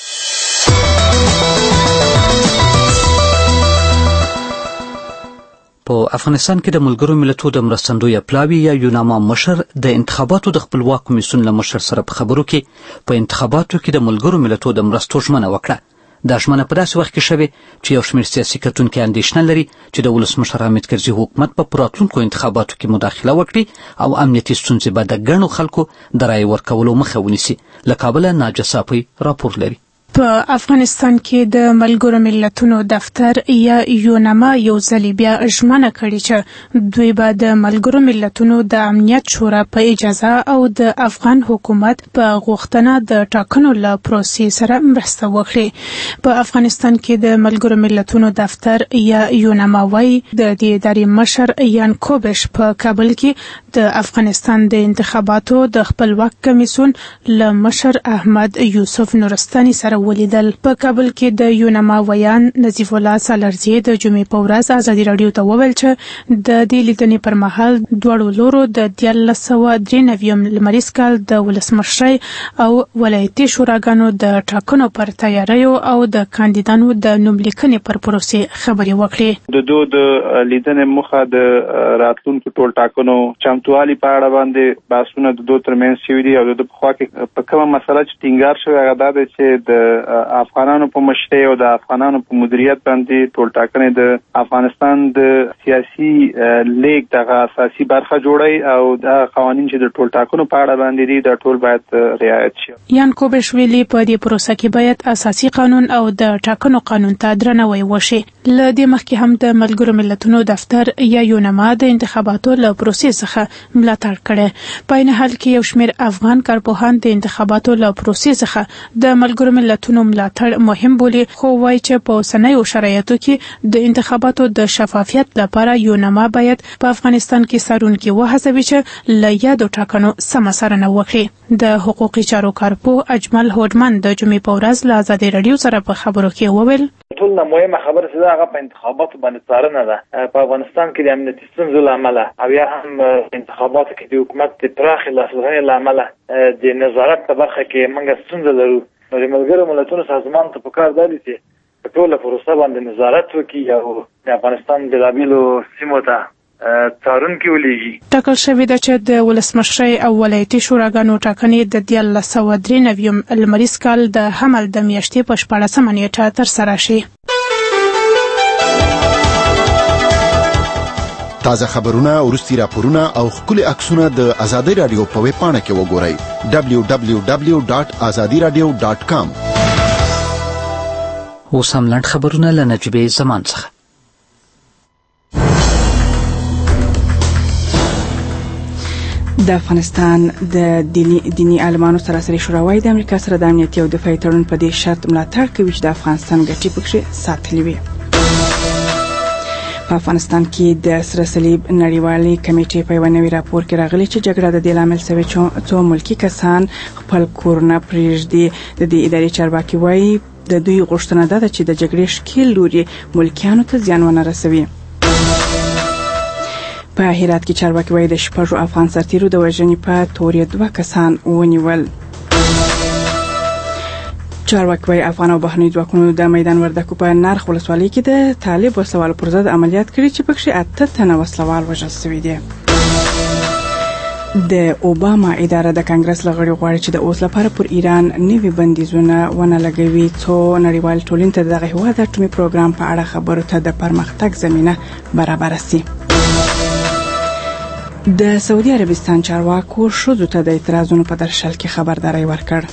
په افغانستان کې د ملګرو ملتونو د مرستندوی پلاوی یا یوناما مشر د انتخاباتو د خپلواک کمیسیون له مشر سره په خبرو کې په انتخاباتو کې د ملګرو ملتونو د مرستو ژمنه وکړه. دا ژمنه په داسې وخت کې شوې چې یو شمېر سیاسي کتونکي اندېښنه لري چې د ولسمشر حامد کرزي حکومت به په راتلونکو انتخاباتو کې مداخله وکړي او امنیتي ستونزې به د ګڼو خلکو د رایې ورکولو مخه ونیسي. له کابله ناجه صافی راپور لري. په افغانستان کې د ملګرو ملتونو دفتر یا یوناما یو ځل بیا ژمنه کړې چې دوی به د ملګرو ملتونو د امنیت شورا په اجازه او د افغان حکومت په غوښتنه د ټاکنو له پروسې سره مرسته وکړي. په افغانستان کې د ملګرو ملتونو دفتر یا یوناما وايي د دې ادارې مشر یان کوبش په کابل کې د افغانستان د انتخاباتو د خپلواک کمیسیون له مشر احمد یوسف نورستاني سره ولیدل. په کابل کې د یوناما ویان نظیف الله سالرزی د جمعې په ورځ ازادي راډیو ته وویل چې د دې لیدنې پر مهال دواړو لورو د دیارلس سوه درې نوي لمریز کال د ولسمشرۍ او ولایتي شوراګانو د ټاکنو پر تیاریو او د کاندیدانو د نوملیکنې پر پروسې خبرې وکړې. د دوی د لیدنې موخه د راتلونکو ټول ټاکنو چمتووالي په اړه باندې بحثونه د دوی ترمنځ شوي دي او د پخوا کې په کومه مسله چې ټینګار شوی هغه دا دی چې د افغانانو په مشرۍ او د افغانانو په مدیریت باندې ټول ټاکنې د افغانستان د سیاسي لیګ دغه اساسي برخه جوړي او د قوانین چې د ټول ټاکنو په اړه باندې دي د ټول باید رعایت شي. یان کوبش ویلي په دې پروسه کې باید اساسي قانون او د ټاکنو قانون ته درناوی وشي. له دې مخکې هم د ملګرو ملتونو دفتر یا یوناما د انتخاباتو له پروسې څخه ملاتړ کړي. په عین حال کې یو شمېر افغان کارپوهان د انتخاباتو له پروسې څخه د ملګرو ملتونو ملاتړ مهم بولي، خو وایي چې په اوسنیو شرایطو کې د انتخاباتو د شفافیت لپاره یوناما باید په افغانستان کې څارونکي وهڅوي چې له یادو ټاکنو سمه څارنه وکړي. د حقوقي چارو کارپوه اجمل هوډمن د جمعې په ورځ له ازادي راډیو سره په خبرو کې وویل ټول نه مهمه خبره چې هغه په انتخاباتو باندې څارنه ده. په افغانستان کې د امنیتي ستونزو له امله او یا هم انتخاباتو کې د حکومت د پراخې لاسوهنې له امله د نظارت په برخه کې موږ ستونزه لرو. د ملګرو ملتونو سازمان ته پکار دی چې په ټوله پروسه باندې نظارت وکړي او د افغانستان بېلابېلو سیمو ته څارونکي ولېږي. ټاکل شوې ده چې د ولسمشرۍ او ولایتي شوراګانو ټاکنې د دیارلس سوه درې نوي لمریز کال د حمل د میاشتې په شپاړسمه نیټه ترسره شي. تازه خبرونه، وروستي راپورونه او ښکلي عکسونه د ازادي رادیو په ویب پاڼه کې وګورئ دبلیو دبلیو دبلیو ډاټ ازادي رادیو ډاټ کام. اوس هم لنډ خبرونه له نجیبې زمان څخه. د افغانستان د دینی عالمانو سراسري شورا وايي د امریکا سره د امنیتي او دفاعي تړون په دې شرط ملاتړ کوي چې د افغانستان ګټې پکې ساتلې وي. په افغانستان کې د سره صلیب نړیوالې کمیټې په یو نوي راپور کې راغلي چې جګړه د دې لامل شوې چې څو ملکی کسان خپل کورونه پرېږدي. د دې ادارې چارواکي وايي د دوی غوښتنه ده چې د جګړې ښکېل لوري ملکیانو ته زیان ونه رسوي. په هرات کې چارواکي وايي د شپږو افغان سرتیرو د وژنې په تور دوه کسان ونیول. چارواکي وايي افغان او بهرني ځواکونو د میدان وردګو په نرخ ولسوالۍ کې د طالب وسوالو پر ضد عملیات کړي چې پکې اته تنه وسلوال وژل شوي دي. د اوباما اداره د کانګرس لغړي غواړي چې د اوس لپاره پر ایران نوي بندیزونه ونه لګوي څو نړیوال ټولنې ته دغه هیواد د اټومي پروګرام په اړه خبرو ته د پرمختګ زمینه برابر شي. د سعودي عربستان چارواکو ښځو ته د اعتراضونو په درشل کې خبرداري ورکړ.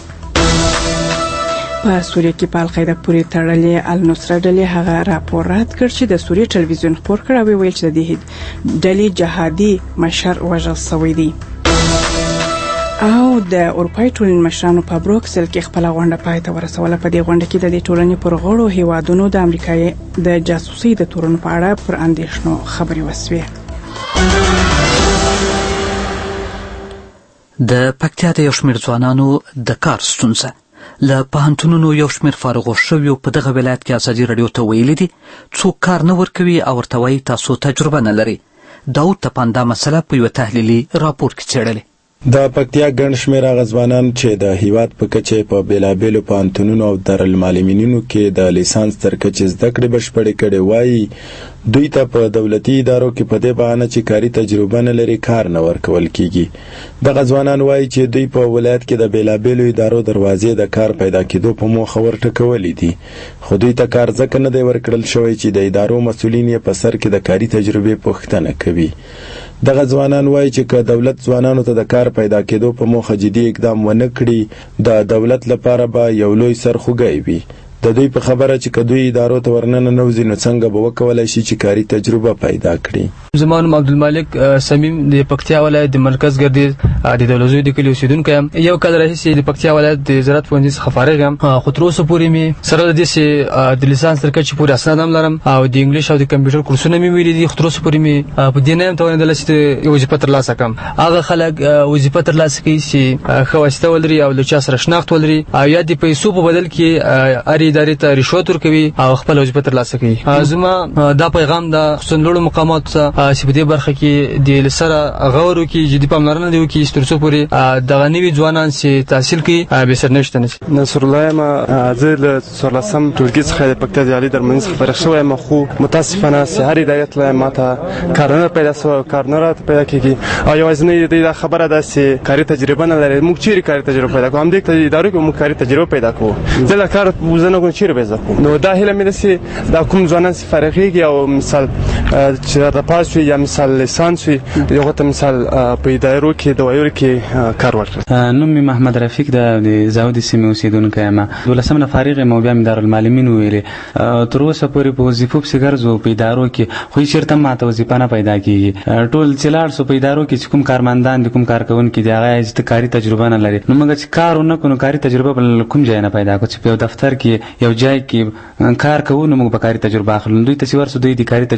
په سوریه کې په القاعده پورې تړلې النصره ډلې هغه راپور رد کړ چې د سوریه ټلویزیون خبر کړ او ویل چې د دې ډلې جهادي مشر وژل شوی دی. او د اروپای ټولنې مشرانو په بروکسل کې خپل غونډه پای ته ورسوله. په دې غونډه کې د دې ټولنې پر غړو هیوادونو د امریکای د جاسوسي د تورونو په اړه پر اندېښنو خبرې وسوې. د پکتیا د یو شمېر ځوانانو د کار ستونزه له پوهنتونونو یو شمېر فارغو شویو په دغه ولایت کې ازادي راډیو ته ویلي دي څوک کار نه ورکوي او ورته وایي تاسو تجربه نه لرئ. داود تپان دا مسله په یو تحلیلي راپور کې څېړلې. د پکتیا ګڼ شمېر هغه ځوانان چې د هیواد په کچه په بیلابیلو پوهنتونونو او دارالمعلمینونو کې د لیسانس تر کچې زده کړې بشپړې کړې وایي دوی ته په دولتي ادارو کې په دې بهانه چې کاري تجربه نه لري کار نه ورکول کیږي. دغه ځوانان وایي چې دوی په ولایت کې د بیلابیلو ادارو دروازې د کار پیدا کېدو په موخه ورټکولې دي خو دوی ته کار ځکه نه دی ورکړل شوی چې د ادارو مسؤلین یې په سر کې د کاري تجربې پوښتنه کوي. دغه ځوانان وایي چې که دولت ځوانانو ته د کار پیدا کېدو په موخه جدي اقدام ونه کړي د دولت لپاره به یو لوی سرخوږی وي. د دوی په خبره چې که دوی ادارو ته ورننه نوځي نو څنګه به وکولای شي چې کاري تجربه پیدا کړي. زما نوم عبدالمالک سمیم د پکتیا ولایت د مرکز ګردیز د دولزوی د کلي اوسیدونکی یم. یو کال راهیسې د پکتیا ولایت د زراعت پوهنځي څخه فارغ یم خو تر اوسه پورې مې سره له دې چې د لیسانس تر کچې پورې اسناد هم لرم او د انګلیش او د کمپیوټر کورسونه مې ویلي دي خو تر اوسه پورې مې په دې نه یم توانېدلی چې یو وظیفه ترلاسه کړم. هغه خلک وظیفه ترلاسه کوي چې ښه واسطه ولري او له چا سره شناخت ولري او یا د پیسو په بدل کې هرې ادارې ته رشوت ورکوي او خپل وظیفه ترلاسه کوي. زما دا پیغام د خصوصا لوړو مقاماتو ته چې په دې برخه کې د سره غور وکړي جدي پاملرنه دې وکړي تر څو پورې دغه نوي ځوانان چې تحصیل کوي بې سرنوشته نه شي. نصر الله یم زه له څوارلسم ټولګي څخه د پکتیا د عالي درمنځ څخه فارغ شوی یم خو متاسفانه چې هر هدایت له ماته کار نه پیدا شوی او کار نه راته پیدا کېږي او یوازینۍ دا خبره ده چې کاري تجربه نه لري. موږ چیرې کاري تجربه پیدا کوو؟ همدې ادارو کې موږ کاري تجربه پیدا کوو. زه له کار وزه نه کوم چیرې به زده کوم. نو دا هیله مې ده چې دا کوم ځوانان چې فارغېږي او مثال چې د پاس وي یا مثال لیسانس وي هغو ته مثال په ادارو کې د ویلو کې کار ورکړي. نوم مې محمد رفیق ده د زاودي سیمې اوسېدونکی یم. دولسم نه فارغ یم او بیا مې دارالمعلمین وویلې. تر اوسه پورې په وظیفو پسې ګرځو په ادارو کې خو هېڅ چېرته ماته وظیفه نه پیدا کېږي. ټول چې لاړ سو په ادارو کې چې کوم کارمندان دي کوم کارکوونکي دي هغه هېڅ کاري تجربه نه لري. نو موږ چې کار ونه کړو نو کاري تجربه به کوم ځای نه پیدا کړو چې په یو دفتر کې یو ځای کې کار کوو نو موږ به کاري تجربه اخلو. دوی ته چې ورسو دوی د کاري تجربې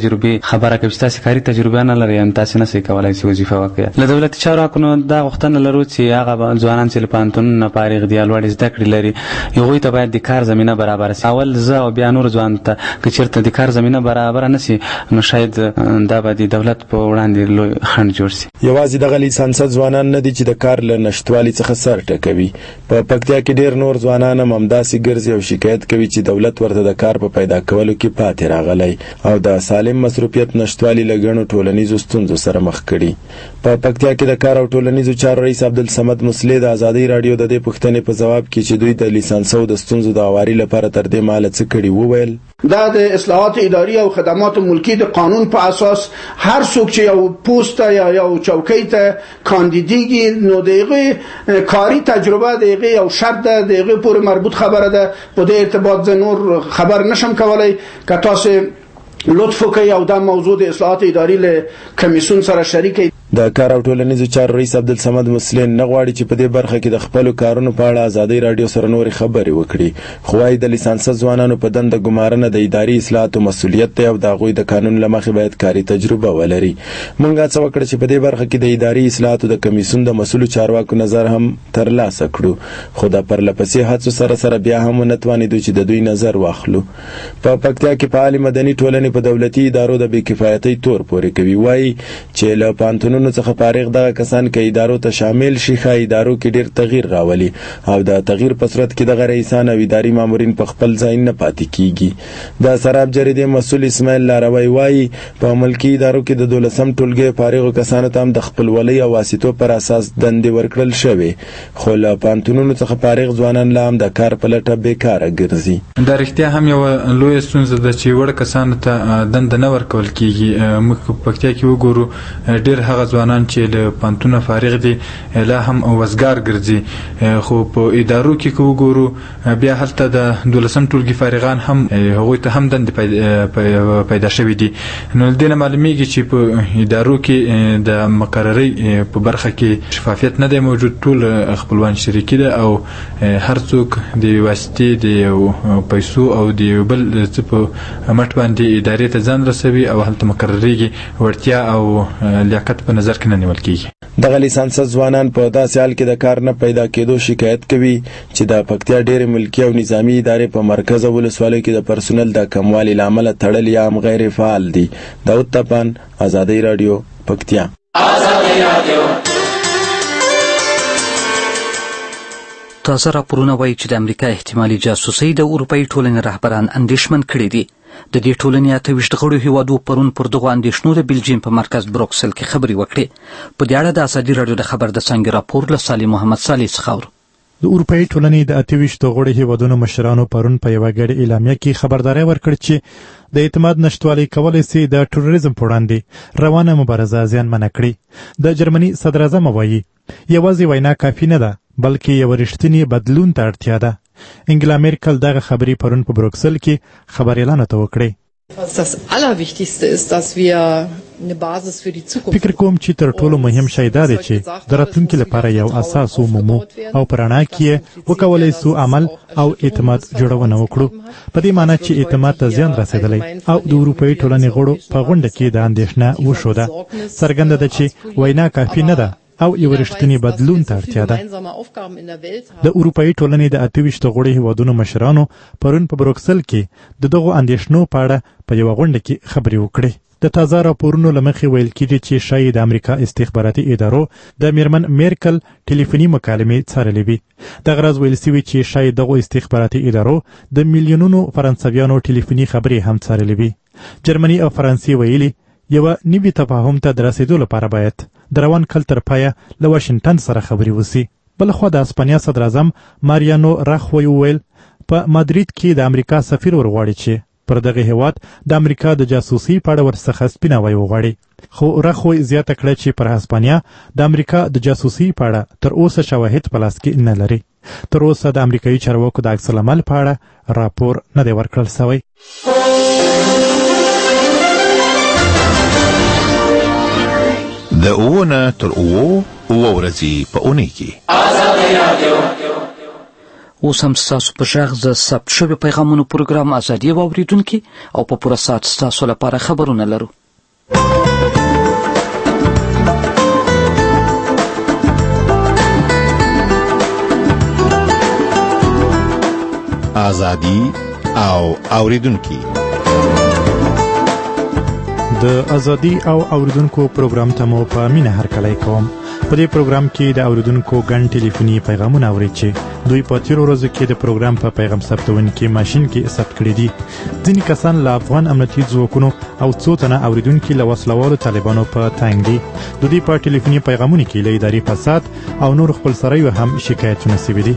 خبره کوي چې تاسو کاري تجربه نه لرئ، تاسو نه سئ کولای شئ وظیفه وکړئ. له دولتي چارو حقونو دا غوښتنه لرو چې هغه ځوانان چې له پوهنتونونو فارغ دي، لوړې زده کړې لري، هغوی ته باید د کار زمینه برابره شي. اول زه او بیا نور ځوان ته که چېرته د کار زمینه برابره نه شي، نو شاید دا به د دولت په وړاندې لوی خنډ جوړ شي. یوازې دغه لیسانسه ځوانان نه دي چې د کار له نشتوالي څخه سر ټکوي. په پکتیا کې ډېر نور ځوانان هم همداسې ګرځي او شکایت کوي چې دولت ورته د کار په پیدا کولو کې پاتې راغلی او د سالم مصروفیت نشتوالي له ګڼو ټولنیزو ستونزو سره مخ کړي. په پکتیا کې د کار او ټولنیزو چارو رئیس عبدالصمد مسلې د ازادۍ راډیو د دې پوښتنې په ځواب کې چې دوی د لیسانسو د ستونزو د هواري لپاره تر دې مهاله څه کړي وویل. دا د اصلاحات اداري او خدمات ملکی د قانون په اساس هر څوک چې یو پوسټ یا یو چوکۍ ته کاندیدیږي، نو دغه کاری تجربه دغه یو شرط ده، دغه پورې مربوط خبره ده. په دې ارتباط زه نور خبر نشم کولای. که تاسو لطف وکړئ او دا موضوع د اصلاحات اداري له کمیسیون سره شریک. د کار او ټولنیزو چارو رئیس عبدالصمد مسلین نه غواړي چې په دې برخه کې د خپلو کارونو په اړه ازادۍ راډیو سره نورې خبرې وکړي، خو وايي د لیسانسه ځوانانو په دنده ګمارنه د اداري اصلاحاتو مسؤلیت دی او د هغوی د قانون له مخې باید کاري تجربه ولري. موږ هڅه وکړه چې په دې برخه کې د اداري اصلاحاتو د کمیسیون د مسؤلو چارواکو نظر هم ترلاسه کړو، خو د پرلپسې هڅو سره سره بیا هم ونه توانېدو چې د دوی نظر واخلو. په پکتیا کې فعالې مدني ټولنې په دولتي ادارو د بې کفایتۍ تور پورې کوي. وايي چې له پوهنتونونو څخه فارغ دغه کسان که ادارو ته شامل شي، ښه ادارو کې ډېر تغییر راولي او د تغییر په صورت کې دغه رئیسان او اداري مامورین په خپل ځای نه پاتې کیږي. د سراب جریدې مسؤل اسماعیل لاروی وایي په ملکي ادارو کې د دولسم ټولګي فارغو کسانو ته هم د خپلولۍ او واسطو پر اساس دندې ورکړل شوې، خو له پوهنتونونو څخه فارغ ځوانان لا هم د کار په لټه بېکاره ګرځي. دا رښتیا هم یوه لویه ستونزه ده چې وړ کسانو ته دنده نه ورکول کیږي. موږ په پکتیا کې وګورو ډېر هغه ځوانان چې له پوهنتونه فارغ دي لا هم وزګار ګرځي، خو په ادارو کې که وګورو بیا هلته د دولسم ټولګي فارغان هم هغوی ته هم دندې پیدا شوي دي. نو له دې نه معلومیږي چې په ادارو کې د مقررۍ په برخه کې شفافیت نه دی موجود، ټول خپلوان شریکي ده او هر څوک د واسطې د پیسو او د یو بل څه په مټ باندې ادارې ته ځان رسوي او هلته مقرریږي، وړتیا او لیاقت په نظر کې نه نیول کیږي. دغه لیسانسه ځوانان په داسې حال کې د کار نه پیدا کېدو شکایت کوي چې د پکتیا ډېرې ملکي او نظامي ادارې په مرکز او ولسوالیو کې د پرسونل د کموالي له امله تړل یا هم غیر فعال دي. داود تپان، ازادۍ راډیو، پکتیا. تازه راپورونه وایي چې د امریکا احتمالي جاسوسۍ د اروپایي ټولنې رهبران اندېښمن کړي دي. د دې ټولنې اته ویشت غړو هیوادو پرون پر دغو اندېښنو د بلجیم په مرکز بروکسل کې خبرې وکړې. په دې اړه د ازادي راډیو د خبر د څانګې راپور له سالم محمد صالح څخه اورو. د اروپایي ټولنې د اته ویشت غړو هیوادونو مشرانو پرون په یوه ګډه اعلامیه کې خبرداری ورکړ چې د اعتماد نشتوالی کولی سي د تروریزم په وړاندې روانه مبارزه زیانمنه کړي. د جرمني صدراعظم وایي یوازې وینا کافي نه ده بلکې یو رښتینی بدلون ته اړتیا ده. انګلا میرکل دغه خبرې پرون په بروکسل کې خبریالانو ته وکړې. فکر کوم چې تر ټولو مهم شی دا دی چې د راتلونکي لپاره یو اساس ومومو او په رڼا کې وکولی سو عمل او اعتماد جوړونه وکړو، په دې معنی چې اعتماد ته زیان رسېدلی او د اروپایي ټولنې غړو په غونډه کې د اندېښنه وښوده. څرګنده ده چې وینا کافي نه ده او یو رښتینی بدلون ته اړتیا ده. د اروپایي ټولنې د اته ویشت غړو هیوادونو مشرانو پرون په بروکسل کې د دغو اندېښنو په اړه په یوه غونډه کې خبرې وکړې. د تازه راپورونو له مخې ویل کېږي چې ښایي د امریکا استخباراتي ادارو د میرمن میرکل ټلیفوني مکالمې څارلې وي. دغه راز ویل سوي چې ښایي دغو استخباراتي ادارو د میلیونونو فرانسویانو ټلیفوني خبرې هم څارلې وي. جرمني او فرانسې ویلي یوه نوي تفاهم ته د رسېدو لپاره باید د روان کال تر پایه له واشنګټن سره خبرې وسي. بلخوا د اسپانیا صدراعظم ماریانو راخوی وویل په مادرید کې د امریکا سفیر ورغواړي چې پر دغه هیواد د امریکا د جاسوسۍ په اړه ورڅخه سپیناوی وغواړي. خو راخوی زیاته کړه چې پر هسپانیا د امریکا د جاسوسۍ په اړه تر اوسه شواهد په لاس کې نه لري. تر اوسه د امریکایي چارواکو د عکس العمل په اړه راپور نه دی ورکړل سوی. د اوونه تر اوو اوه ورځې په اونۍ کې اوس هم ستاسو په غږ د ثبت شوي پیغامونو پروګرام ازادي واوریدونکي او په پوره ساعت ستاسو لپاره خبرونه لرو. ازادي او اوریدونکو د ازادي او اوریدونکو پروګرام ته مو په مینه هرکلی کوم. په دې پروګرام کې د اوریدونکو ګڼ ټلیفوني پیغامونه اوري چې دوی په تیرو ورځو کې د پروګرام په پیغام ثبتونکي ماشین کې ثبت کړي دي. ځینې کسان له افغان امنیتي ځواکونو او څو تنه اوریدونکي له وسلوالو طالبانو په تنګ دي. د دوی په ټلیفوني پیغامونو کې له اداري فساد او نور خپلسریو هم شکایتونه شوي دي.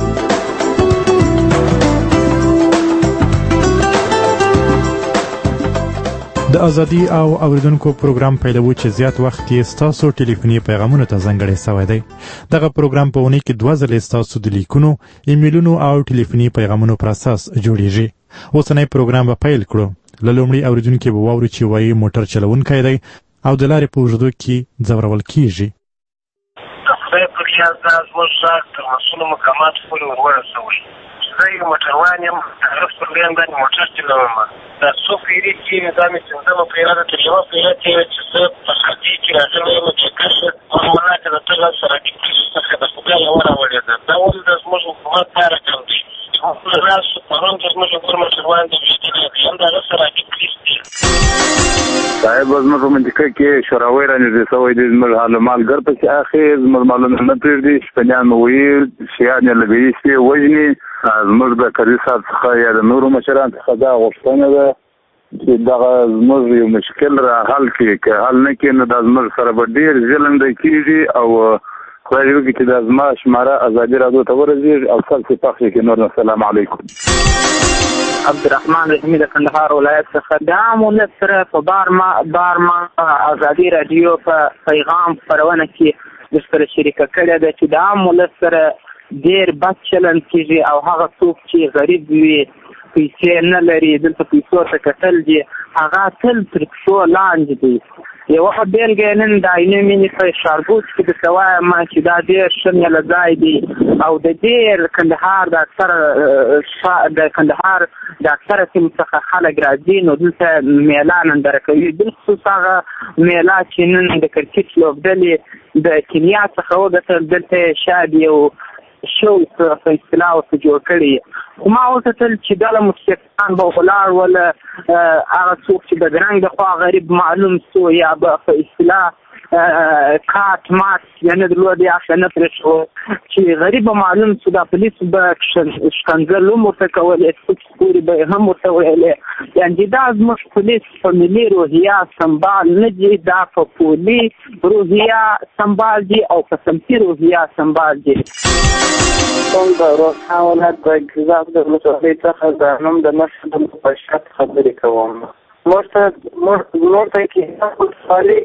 د ازادي او اوریدونکو پروګرام پیلوي چې زیات وخت یې ستاسو ټلیفوني پیغامونو ته ځانګړی شوی دی. دغه پروګرام په اونۍ کې دوه ځلې ستاسو د لیکونو، ایمیلونو او ټلیفوني پیغامونو پر اساس جوړیږي. اوسنی پروګرام به پیل کړو. له لومړي اوریدونکي به واورو چې وایي موټر چلونکی دی او د لارې په اوږدو کې ځورول کیږي. خدای په خیال دا زموږ غږ تر مسؤلو مقاماتو پورې ورورسوئ. زه یو موټروان یم، هغه پر لین باندې موټر چلوم. دا څو پیرې کېږي، دا مې پنځمه پیره ده. تر یوه پیره تېره چې زه په خطي کې راغلی یم چې کشه معامله که د ته لاس راکې پولیسو څخه د خدای یوه راولېده. دا ولې د زموږ حکومت دا رقم دی. راسو پرون کې زموږ ګور موټروان دی ویشتلی دی، هم د هغه سره راکې پولیس دی. صاحب زموږ په منطقه کې شوراوی رانږدې شوی دی. زموږ مالګر پسې اخې زموږ مالونه نه پرېږدي، شپنیان مو ویل، شیان یې لګوي سپې وژني. زموږ د کرزي صاحب څخه یا د نورو مشران څخه دا غوښتنه ده چې دغه زموږ یو مشکل را حل کړي. که حل نه کړي نو دا زموږ سره به ډېر ظلم دی کېږي او خدای دې وکړي چې دا زما شماره ازادي راډیو ته ورسېږي او سل چې پخ شي کې نور. السلام علیکم. عبدالرحمن رحیمي د کندهار ولایت څخه د عام ولس سره په بارما بارما ازادي راډیو په پیغام خپرونه کې د سره شریکه کړې ده چې د عام ولس سره ډېر بد چلند کېږي او هغه څوک چې غریب وي، پیسې نه لري، دلته پیسو ته کتل دي، هغه تل تر پښو لاندې دی. یوه بېلګه یې نن د عینو مینې په شاربوت کې درته وایم چې دا ډېر ښه میله ځای دی او د ډېر کندهار د اکثره د کندهار د اکثره سیمو څخه خلک راځي نو دلته میله ننداره کوي. بالخصوص هغه میله چې نن د کرکټ لوبډلې د کینیا څخه وګټل، دلته شاید یو شو په اصطلاح ورته جوړ کړي. خو ما وکتل چې ډله موسیقیان به ولاړ ول، هغه څوک چې بدرنګ د خوا غریب معلوم سو یا به په اصطلاح کاټ مات یا نه درلود یا ښه نه پرېښود چې غریب به معلوم سو. دا پولیس به ښکنځل هم ورته کولې، سپک سپورې به یې هم ورته ویلې. یعنې دا زموږ پولیس په ملي روحیه سمبال نه دي، دا په پولي روحیه سمبال دي او په سمتي روحیه سمبال دي. کوم د روښان ولایت د ګیزاب د ولسوالۍ څخه د نوم د مشهد په شت خبرې کوم. موږ ته زموږ ته کې ولسوالۍ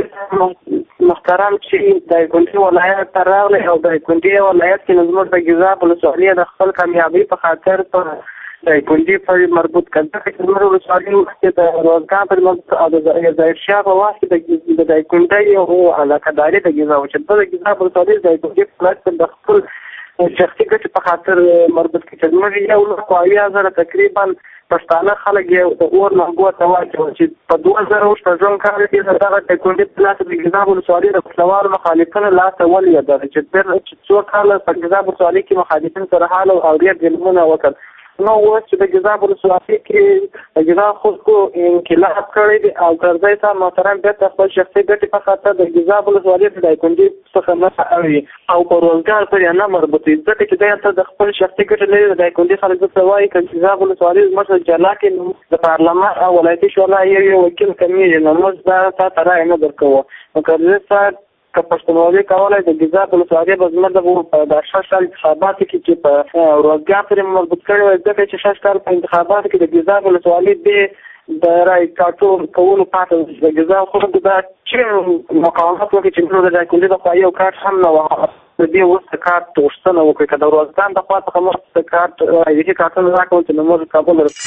محترم چې دایکنډي ولایت ته راغلی او دایکنډي ولایت کې زموږ د ګیزاب ولسوالۍ د خپل کامیابۍ په خاطر په دایکنډي پورې مربوط کړه چې زموږ ولسوالۍ مخکې د روزګان پر مربوط او د ظاهرشاه په وخت کې د دایکنډي او علاقهداري د ګیزاب چې د ګیزاب ولسوالۍ د دایکنډي په د خپل شخصي ګټې په خاطر مربوط کړي چې زموږ یو لک اویا زره تقریبا پښتانه خلک یې د اور لمبو ته واچول چې په دوه زره شپږم کال کې دغه دایکنډي په لاس د ګیزاب ولسوالۍ د وسلوالو مخالفینو لاسته ولوېدل چې څو کاله په ګیزاب ولسوالۍ کې مخالفین سره حال او ډېر ظلمونه وکړل. نو اوس چې د ګیزاب ولسوالۍ کې د ګیزاب خلکو انقلاب کړی دی او کرزی صاحب محترم بېرته خپل شخصي ګټې په خاطر د ګیزاب ولسوالۍ د دایکنډي څخه مخه اړوي او په روزګار پورې نه مربوط وي. ځکه چې دی هلته د خپل شخصي ګټې لري. د دایکنډي خلک درته وایي که ګیزاب ولسوالۍ زموږ په جلا کې د پارلمان او ولایتي شورا یو یو وکیل کمیږي نو موږ دا تا ته رایې نه درکوو. نو کرزي صاحب که پښتونولي کولی د ګیزاب ولسوالۍ به زموږ د شش کال انتخاباتو کې چې په روزګار پورې مربوط کړی وی ځکه چې شش کال په انتخاباتو کې د ګیزاب ولسوالۍ بې د رایې کاټو کولو پاتې د ګیزاب خلکو دا چې مقاومت وکړي چې نور د دایکنډي لخوا یو کارت هم نه وه د دې وروسته کارت غوښتنه وکړي که د روزګان د خوا څخه موږ د کارت رایدي کارتونه راکول چې نو موږ کابل د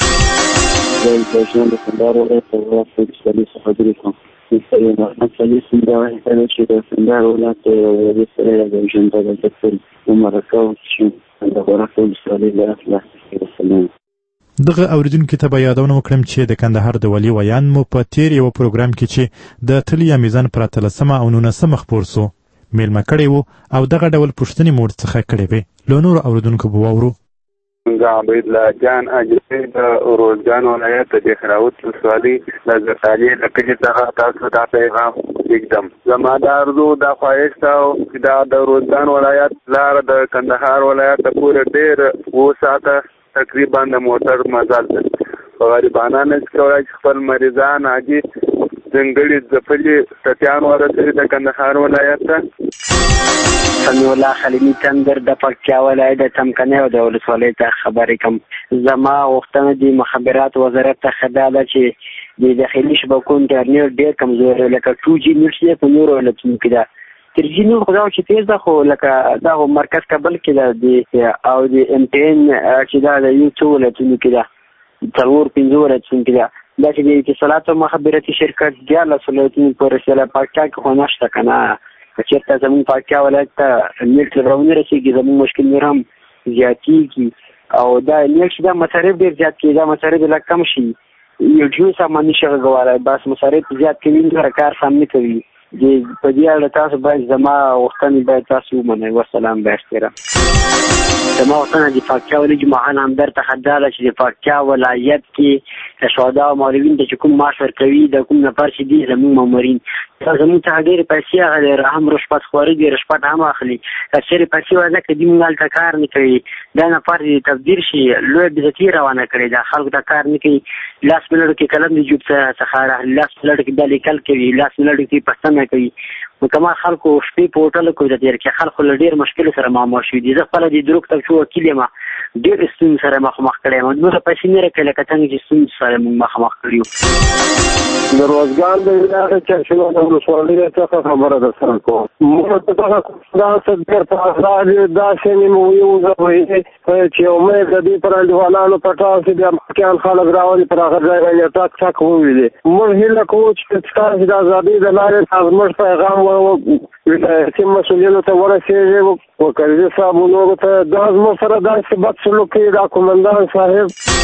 کندهار ولایت په وخت کې څخه خبرې کوم. محمد صالح سنده وحیده چې د کندهار ولایت د سره د اجنډا د دفتر مرکه چې د غوړه ولسوالۍ له اصله وسلم. دغه اوریدونکو ته به یادونه وکړم چې د کندهار د ولي ویان مو په تیر یو پروګرام کې چې د تلیا میزان پر اتلسمه او نولسمه خپور سو میلمه کړی وو او دغه ډول پوښتنې مو ورڅخه کړې وې. له نورو اوریدونکو به واورو. دا عبیدالله جان اجري د روزګان ولایت د خراوت ولسوالۍ د زرتالې د کلي څخه تاسو ته پیغام لیږدم. زما دا ارزو دا خواهش ده چې دا د روزګان ولایت لاره د کندهار ولایت د پورې ډېر اووه ساعته تقریبا د موټر مزل ده. غریبانه نشي کولی چې خپل مریضان حاجي ځنګړي ځپلي ټپیان ورسوي د کندهار ولایت ته. سمیع الله خلیلي تندر د پکتیا ولایت د څمکنیو د ولسوالۍ ته خبرې کوم. زما غوښتنه د مخابرات وزارت څخه دا ده چې د داخلي شبکو انټرنیټ ډېر کمزوری لکه ټو جي نیټ یې په نورو ولایتونو کې ده. تر جي نیټ خو دا چې تیز ده خو لکه دا مرکز کابل کې ده او د ایم ټي ان چې دا د یو څو ولایتونو کې ده څلور پنځه ولایتونو کې ده. دا چې د اتصالات او مخابراتي شرکت دیارلس ولایتونو پورې سره پکتیا کې خو نشته که نه. که چېرته زموږ پکتیا ولایت ته نیټ راونه رسېږي زموږ مشکل نور هم زیاتېږي او دا نیټ چې دا مصارف ډېر زیات کړي دا مصارف لږ کم شي. یوټیوب سامان نشي غږولی بس مصارف زیات کوي نوره کار سم نه کوي. په دې اړه تاسو باید زما غوښتنې باید تاسو ومنئ. والسلام با احترام. زما غوښتنه د پکتیا ولي جمعه همدرد څخه دا ده چې د پکتیا ولایت کې د شهدا او مولوین ته چې کوم معاش ورکوي د کوم نفر چې دي زموږ مامورین زموږ څخه ډېرې پیسې اخلي هم رشوت خوري دي رشوت هم اخلي. که چېرې پیسې ورنه کړي دوی موږ هلته کار نه کوي دا نفر دې تبدیل شي لویه بېزتي روانه کړې ده. خلکو ته کار نه کوي لاس په لړو کې قلم د جوب څخه راخلي لاس په لړو کې دا لیکل کوي لاس په لړو کې پوښتنه کوي. مکمل خلکو شپې په هوټلو کې د تېر کې خلکو له ډېر مشکلو سره مخامخ شوي دي. زه خپله د دروغ تبشو وکیل یم ډېر ستونزو سره مخامخ کړی یم دومره پیسې نه راکوي لکه څنګه چې ستونزو سره موږ مخامخ کړي یو. د روزګان د ولایت چرچلو د ولسوالۍ څخه خبره درسره کوم. موږ په دغه داسې بیرته داسې مې ویوځه چې امید د دې پر انډیوالانو په ټاو کې بیا مخکیان خلک راولي پر هغه ځای باندې ټک ټک وویلې. موږ هیله کوو چې ستاسو د ازادۍ د لارې زموږ پیغام ولایتي مسؤلینو ته ورسېږي وکرزي صاحب نورو ته دا زموږ سره داسې بد سلوک کوي دا قومندان صاحب.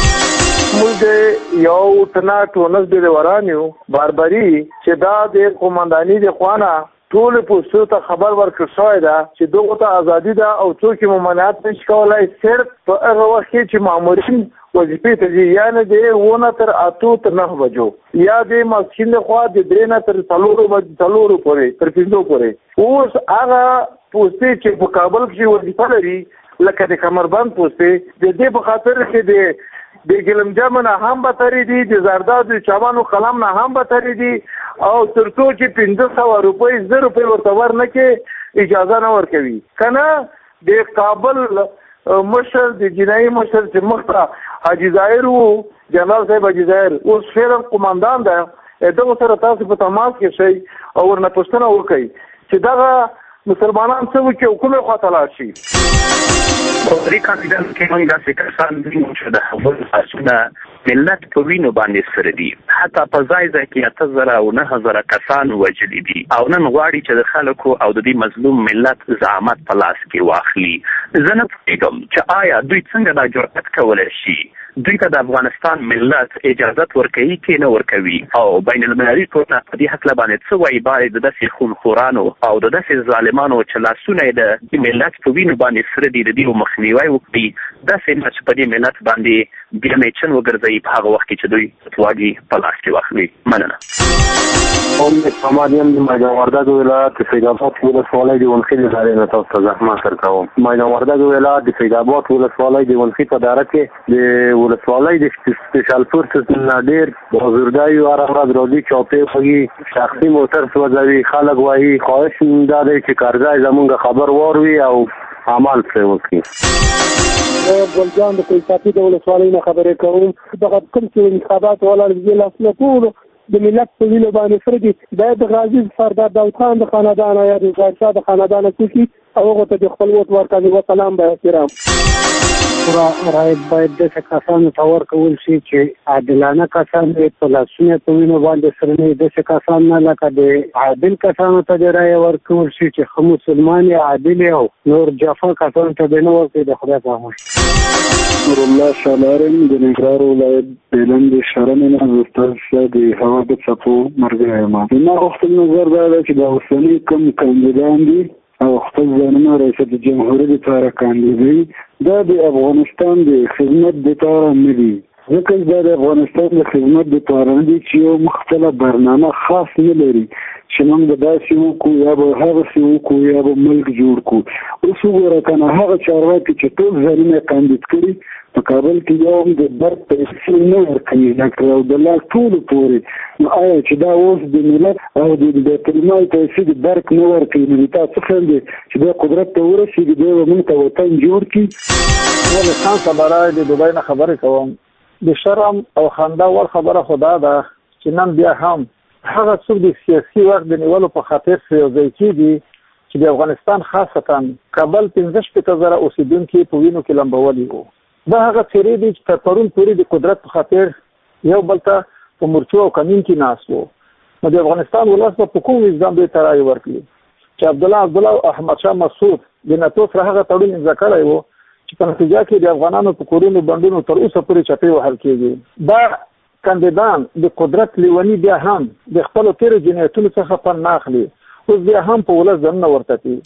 موږ د یو تنا ټونس ډریوران یو باربري چې دا د قومنداني د خوانه ټول پوسټو ته خبر ورکړ شوی ده چې دغه ته ازادي ده او څوک ممانعت نشي کولای صرف په هغه وخت کې چې مامورین وظیفې ته ځي یعنې د اووه تر اتو تر نهه بجو یا د ماسپښین لخوا د درې نه تر څلورو څلورو پورې تر پنځو پورې. اوس هغه پوستې چې په کابل کې وظیفه لري لکه د کمربند پوستې د دې په خاطر چې د د ګلم جمع نه هم بتري دي د زردادو چاوانو قلم نه هم بتري دي او تر څو چې پنځه سوه روپۍ زر روپۍ ورته ورنه کې اجازه نه ورکوي که نه د کابل مشر د جنایي مشر چې مخته حاجي ظاهر وو جنرال صاحب حاجي ظاهر اوس فعلا قومندان ده دغه سره تاسو په تماس کې شئ او ورنه پوښتنه وکړئ چې دغه مسلمانان څه وکړي او کومې خواته لاړ شي. دې کاندیدان کې موږ داسې کسان وینو چې د خپل اساسونه ملت په وینو باندې سره دي حتی په ځای ځای کې اته زره او نهه زره کسان وژلي دي او نن غواړي چې د خلکو او د دې مظلوم ملت زعامت په لاس کې واخلي. زه نه پوهېږم چې آیا دوی څنګه دا جرأت کولی شي دوی ته د افغانستان ملت اجازت ورکوي کې نه ورکوي او بین المللي ټولنه په دې هکله باندې څه وایي باید د داسې خونخورانو او د داسې ظالمانو چې لاسونه یې د ملت په وینو باندې سره دي د دې مخنیوی وکړي داسې نه چې په دې ملت باندې بیا میچن وګرځوي په هغه وخت کې چې دوی فتواګي په لاس کې واخلي. مننه. امید سمادیم د میدان وردګ ولایت د فیضاباد ولسوالۍ د ونخي د ادارې نه تاسو ته زحمت درکوم. میدان وردګ ولایت د فیضاباد ولسوالۍ د ونخي په اداره کې د ولسوالۍ د سپیشل فورسز نه ډېر بازرګۍ هره ورځ راځي چاپې وهي شخصي موټر سوځوي خلک وایي خواهش دا دی چې کارځای زمونږ خبر واروي او عمل پرې وکړي. ګلجان د کوهستاني د ولسوالۍ نه خبرې کوم. دغه کوم چې انتخابات ولاړ دي لاسونه ټول د ملت په وینو باندې سره دي باید د غازي سردار داود خان د خاندان یا د ظاهرشاه د خاندان څوکي او هغه ته د خپل ووټ ورکوي. وسلام به احترام. پورا رایت باید د کسانو ته ورکول شي چې عادلانه کسان په لاسونه په وینو باندې سره نه د کسان نه لکه د عادل کسانو ته د رایې ورکول شي چې خو مسلمان عادل او نور جفا کسانو ته نه ورکوي. د خدای په امان. نور الله شالارم د ننګرهار ولایت بیلند شرنه نه زستاسه د هوا د څپو مرګ یم. ما خپل نظر دا دی چې د اوسنی کم کاندیدان دي او خپل ځانونه رئیس جمهوریت لپاره کاندیدوي دا د افغانستان د خدمت لپاره نه دي. ځکه دا د افغانستان د خدمت لپاره نه دي چې یو مختلف برنامه خاص نه لري چې موږ به داسې وکړو یا به هغسې وکړو یا به ملک جوړ کړو. اوس وګوره که نه هغه چارواکي چې ټول ځانونه کاندید کړي په کابل کې یو هم د برق پیسې نه ورکوي ډاکټر عبدالله ټولو پورې. نو آیا چې دا اوس د ملت او د بیت المال پیسې د برق نه ورکوي نو تا څه خیال دی چې دا قدرت ته ورسېږي دی به موږ ته وطن جوړ کړي؟ زه له ځان سره د دوبۍ نه خبرې کوم. د شرم او خندا وړ خبره خو دا ده چې نن بیا هم هغه څوک د سیاسي واک د نیولو په خاطر سره یو ځای کېږي چې د افغانستان خاصتا کابل پنځه شپېته زره اوسېدونکي په وینو کې لمبولي وو. دا هغه څېرې دي چې تر پرون پورې د قدرت په خاطر یو بل ته په مورچو او کمین کې ناست وو. نو د افغانستان ولس به په کوم وجدان دوی ته رایې ورکړي چې عبدالله عبدالله او احمدشاه مسعود د ناتو سره هغه تړون امضا کړی وو چې په نتیجه کې د افغانانو په کورونو بندونو تر اوسه پورې چپې وهل کېږي. دا کاندیدان د قدرت لیونی بیا هم د خپلو تېرو جنایتونو څخه پند نه اخلي. اوس بیا هم په ولس ځانونه ورته کوي.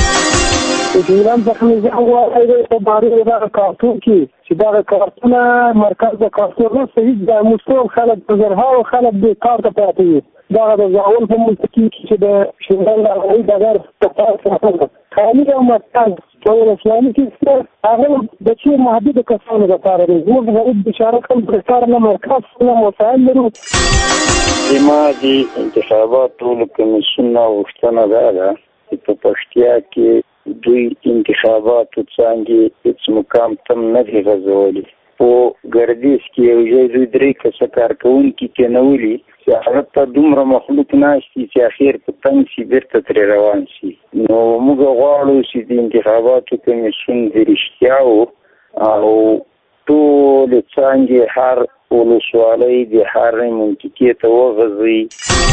د ایران څخه مې زه ووایي دی په بارې د دغه کارتون کې چې دغه کارتونه مرکز د کارتون نه صحیح دا موږ ټول خلک په زرهاو خلک بېکار ته پاتې وي. دغه د زاول په منطقې کې چې د شینډل لغوي ډګر په پاس خالي او مرکز په اسلامي کې هغه د څو محدودو کسانو لپاره دی. زموږ غریب بیچاره خلک د کار نه مرکز نه وسایل لرو. زما د انتخاباتو له کمیسیون نه غوښتنه دا ده چې په پښتیا کې دوی انتخاباتو څانګې هېڅ مقام تم نه دي غځولي. په ګردیز کې یو ځای دوی درې کسه کارکوونکي کېنولي چې هغه ته دومره مخلوق ناست دي چې اخر په تنګ شي بېرته ترې روان شي. نو موږ غواړو چې د انتخاباتو کمیسیون د رښتیا او ټولې څانګې هر ولسوالۍ د هرې منطقې ته وغځوي.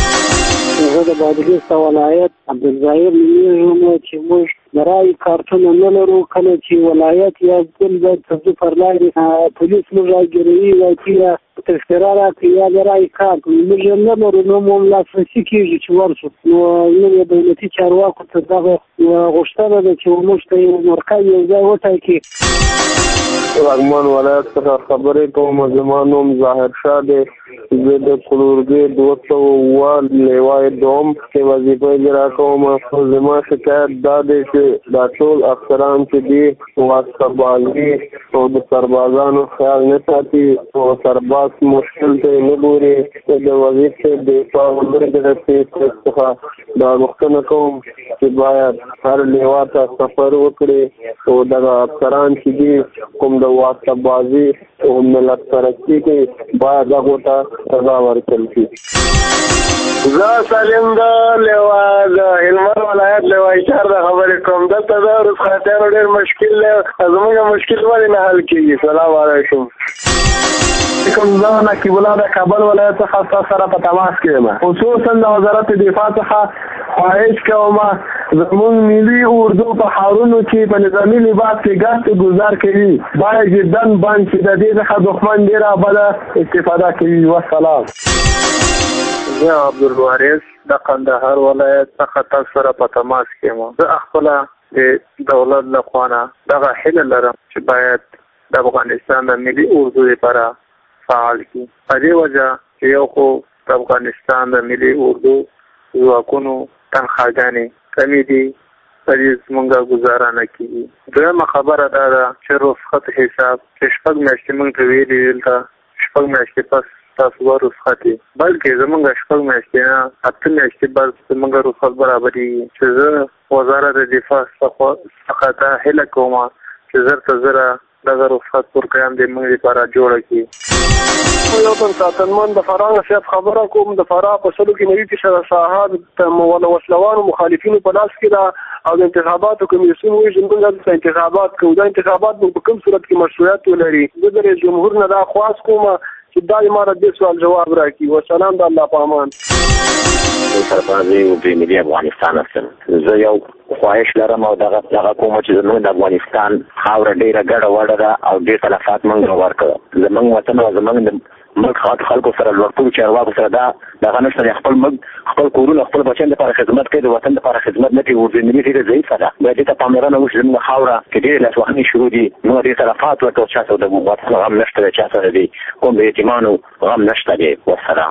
زه د بادغیس ولایت عبدالظاهر نومیږم چې موږ د رایې کارتونه نه لرو. کله چې ولایت یا ګل باید تبدو پر لارې پولیس موږ راګیروي وایي چې تذکره راکړي یا د رایې کارت موږ یې نه لرو. نو مو لاسرسي کېږي چې ورشو. نو نن یې دولتي چارواکو ته دغه غوښتنه ده چې موږ ته یو مرکز یو ځای وټاکي. لغمان ولایت څخه خبرې کوم. زما نوم ظاهر شاه دی. زه د کلورګې دوه سوه اووه لیوای دوم کې وظیفه اجرا کوم. زما شکایت دا دی چې دا ټول افسران چې دي واسطه‌بازي او د سربازانو خیال نه ساتي او سرباز مشکل ته نه ګوري. د وظیفې د پاولري د رسېد څخه دا غوښتنه کوم چې باید هر لیوا ته سفر وکړي او دغه افسران چې دي کوم د واسطه‌بازي او ملت ترقي کې باید هغو ته سزا ورکړل شي. زه سالم د لیوا د هلمند ولایت لیوای چار د خبرې کوم. دلته د رخصتیانو ډېر مشکل دی. زموږ مشکل ولې نه حل کېږي؟ سلام علیکم. کوم زه نقیب الله د کابل ولایت څخه تاسو سره په تماس کې یم. خصوصا د وزارت دفاع څخه خواهش کوم زموږ ملي اردو په ښارونو کې په نظامي لباس کې ګشت ګزار کوي باید جدا بند چې د دې څخه دښمن ډېره بده استفاده کوي. والسلام. زه عبدالوارث د قندهار ولایت څخه تاسو سره په تماس کې یم. زه خپله د دولت له خوا نه دغه هیله لرم چې باید د افغانستان د ملي اردو لپاره فعال کړي. په دې وجه چې یو خو د افغانستان د ملي اردو ځواکونو تنخواګانې کمې دي په دې زموږ ګزاره نه کېږي. دویمه خبره دا ده چې رخصت حساب چې شپږ میاشتې موږ ته ویلي دلته شپږ میاشتې پس تاسو به رخصت یې بلکې زموږ شپږ میاشتې نه اته میاشتې بعد زموږ رخصت برابرېږي. چې زه وزارت دفاع څخه دا هیله کوم چې زر ته زره دغه رخصت پروګرام د موږ لپاره جوړ کړي. یو تن ساتنمن د فراه صاحب خبره کوم. د فراه په سلو کې نوي فیصده ساحات د وسلوانو مخالفینو په لاس کې ده او د انتخاباتو کمیسیون وایي چې موږ د انتخابات کوو. دا انتخابات په کوم صورت کې مشروعیت ولري؟ زه د رئیس جمهور نه دا خواست کوم چې دا ما د دې سوال جواب راکړي. والسلام د الله په امان. سربازي او د ملي افغانستان هستم. زه یو خواهش لرم او دغه دغه کوم چې زموږ د افغانستان خاوره ډیره ګډه وډه ده او ډیر تلفات موږ ورکړو. زموږ وطن او زموږ ملک خلکو سره لوړپوړو چارواکو سره دا دغه نشته دی. خپل ملک خپل کورونه خپل بچیان لپاره خدمت کوي، د وطن لپاره خدمت نه کوي. ورځ ملي ډیره ضعیفه ده. باید دې ته پاملرنه وشي. زموږ خاوره کې ډېرې لاسوهنې شروع دي. موږ ډېر تلفات ورکړو. چا سره د وطن غم نشته دی، چا سره دی کوم د یتیمانو غم نشته دی. والسلام.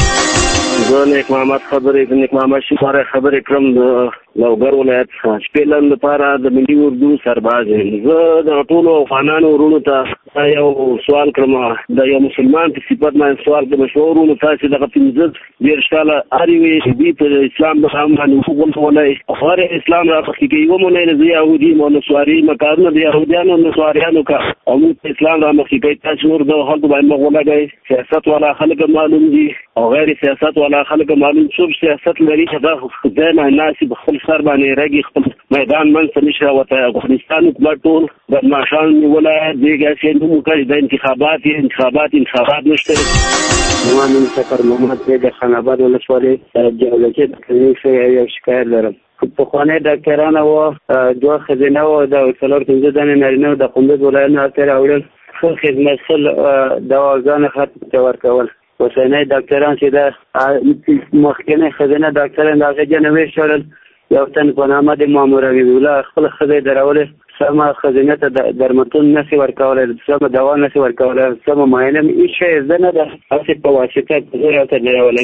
زه نیک محمد خبرې د نیک محمد شفاره خبرې کړم د لوګر ولایت څخه. شپېلن لپاره د ملي اردو سرباز یم. زه د ټولو افغانانو ورونو ته یو سوال کړم، د یو مسلمان په صفت باندې سوال کوم. ورونو تاسې دغه پنځه دېرش کاله هرې وې چې دوی په اسلام باندې وغولولی، هر اسلام را مخکې کوي. ومونی زه یهودي یم او نسواري یم، کارونه د یهودیانو نسواریانو کا او موږ اسلام را مخکې کوي. تاسې نور د خلکو باندې مخ ولګئ. سیاست والا خلک معلوم دي او غیر سیاست والا خلک معلوم. څوک سیاست لري چې دا خدای نه ناسي خپل سر باندې رګي خپل میدان منځ ته نشي راوتی. افغانستان حکومت ټول بدماشان نیولی دی. هسې نوم وکړي د انتخابات انتخابات انتخابات نشته. زما نوم سفر محمد دی، د خان آباد ولسوالۍ جولکې د کلینیک یو شکایت لرم. پخواني ډاکټران وو، دوه ښځینه وو، د څلور پنځه دانې نارینه وو. د کندوز ولایت نه هلته راوړل، ښه خدمت، ښه دواګانې خلکو ته ورکول. اوسنی ډاکټران چې د مخکینۍ ښځینه ډاکټران د هغې جنه ویشتړل. یو تن په نامه د مامور حبیب الله خپله ښځه یې درولې. سمه ښځینه ته درملتون نشي ورکولی، سمه دوا نشي ورکولی، سمه معاینه هېڅ شی زده نه ده. هسې په واسطه زه راته درولئ.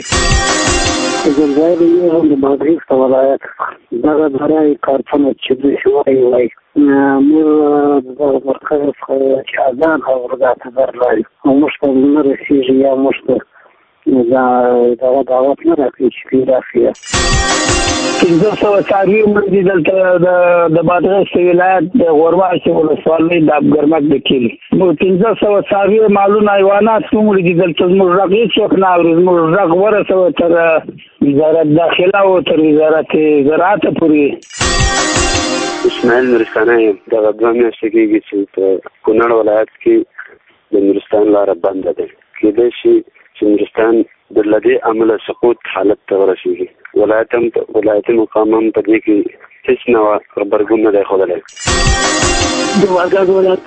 زلزله یې هم د مادریز ته ولایت دغه برای کارخانه چې دوی وایي وایي موږ د مرکز څخه چې اذان اورېدا ته درلایو او موږ ته نه رسېږي یا موږ ته دغه دعوت نه راکوي چې دوی راشي. پنځه سوه څاروي موږ دي دلته د بادغیس ولایت د غورباشي ولسوالۍ د ابګرمک د کلي. موږ پنځه سوه څاروي مالونه حیوانات موږ دي دلته. زموږ غږ هېڅوک نه اوري. زموږ غږ ورسوه تر وزارت داخله او تر وزارت زراعت پورې. اسماعیل نورستانه یم. دغه دوه میاشتې کېږي چې په کونړ ولایت کې د نورستان لاره بنده ده. کېدای شي چې نورستان د له دې امله سقوط حالت ته ورسېږي. ولایت هم ولایتي مقام هم په دې کې هېڅ نوع غبرګون نه دی ښودلی. د وردګ ولایت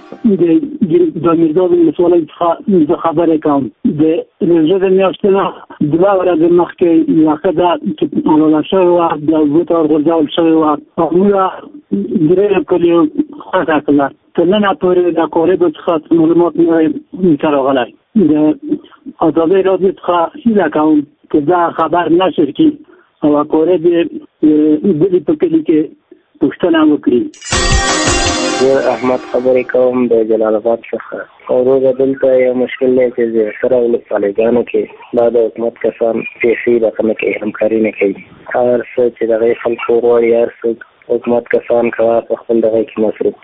د میرزاب ولسوالۍ څخه زه خبرې کوم. د روژې د میاشتې نه دوه ورځې مخکې یوه ښځه چې حلاله شوې وه د اوبو ته ورغورځول شوې وه او موږ درې کلیو خوښه کړله. تر ننه پورې د کوربو څخه معلومات نه ته راغلی. د ازادۍ راډیو څخه هیله کوم چې دا خبر نشر کړي او کورب بلې په کلي کې پوښتنه وکړي. زه احمد خبرې کوم د جلال آباد څخه. وروره دلته یو مشکل دی چې زیاتره ولسوالیګانو کې دا د حکومت کسان پیسې رقمه کې همکاري نه کوي. هر څه چې دغه خلکو غواړي هر څه حکومت کسان کوه په خپل دغه کې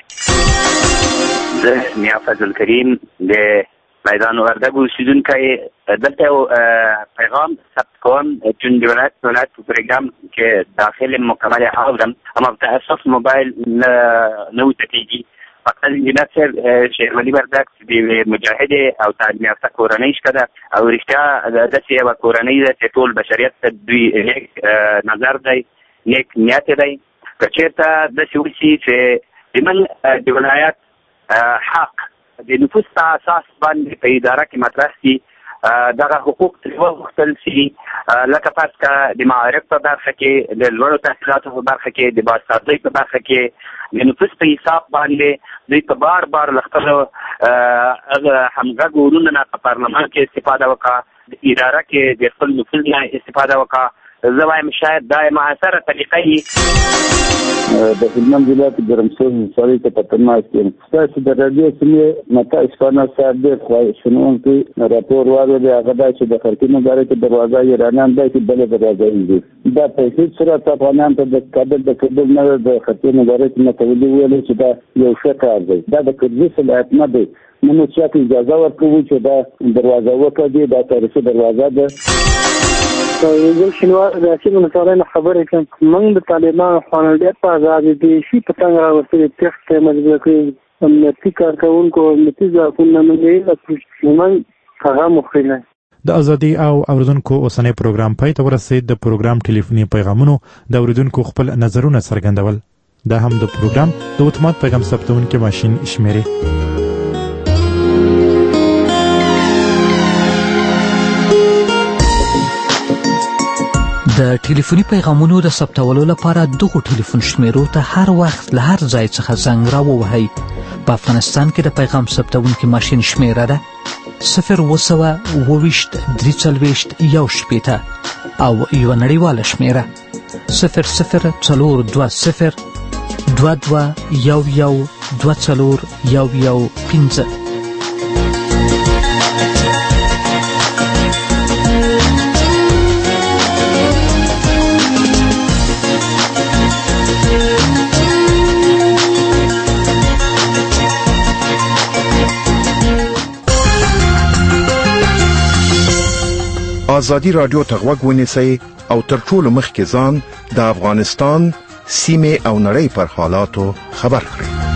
مصروف. زه میا فضل کریم د میدان وردګ اوسیدونکی دلته یو پیغام ثبت کوم چون د ولایت ولایت په پروګرام کې داخل مکمل اورم اما تاسف موبایل نه وتکیږي. فقط انجینر صاحب شیرولی وردګ د مجاهد او تعلیم یافته کورنۍ شته او رښتیا داسې یوه کورنۍ ده چې ټول بشریت ته دوی نیک نظر دی، نیک نیت دی. که چېرته داسې وشي چې زموږ د ولایت حق د نفوس په اساس باندې په اداره کې مطرح شي، دغه حقوق ترې وغوښتل شي، لکه فرض کړه د معارف په برخه کې، د لوړو تحصیلاتو په برخه کې، د بازسازۍ په برخه کې د نفوس په حساب باندې دوی په بار بار له خپلو همغږو وروڼو نه په پارلمان کې استفاده وکړه، د اداره کې د خپل نفوذ نه استفاده وکړه. زه وایم شاید دا معاصره طریقه وي. د هلمند ولایت ګرمسیر ولسوالۍ ته په تماس کې ستاسو د راډیو سیمې نتا اسپانا صاحب ډېر خواهشونکي راپور واورېدی. هغه دا چې د خرکینو باره کې دروازه ایرانیان دی چې بلې دروازه دي. دا په هېڅ صورت افغانان ته د کابل د کابل نه د خرکینو باره کې متولي ویلي چې دا یو ښه کار دی. دا د کرزي صلاحیت نه دی. موږ چاته اجازه ورکوو چې دا دروازه وکړي. دا تاریخي دروازه ده. زه شینوار د اسیم ولسوالۍ نه خبرې کوم. موږ د طالبانو خانوادیت په ازادي د شي په څنګه راوستلې تېښتې ته مجبور کړي امنیتي کارکوونکو امنیتي ځواکونه موږ یې موږ هغه مخکینه د ازادي او اوریدونکو اوسنی پروګرام پای ته ورسید. د پروګرام ټلیفوني پیغامونو د اوریدونکو خپل نظرونه څرګندول. دا هم د پروګرام د اتومات پیغام ثبتونکو ماشين شمیرې. د ټلیفوني پیغامونو د ثبتولو لپاره دغه ټلیفون شمیرو ته هر وخت له هر ځای څخه زنګ راووهئ. په افغانستان کې د پیغام ثبتونکي ماشین شمیره ده صفر اوه سوه اوه ویشت درې څلوېښت یو شپېته او یوه نړیواله شمیره صفر صفر څلور دوه صفر دوه دوه یو یو دوه څلور یو یو پنځه. ازادي رادیو ته غوږ ونیسئ او تر ټولو مخکې ځان د افغانستان سیمې او نړۍ پر حالاتو خبر کړئ.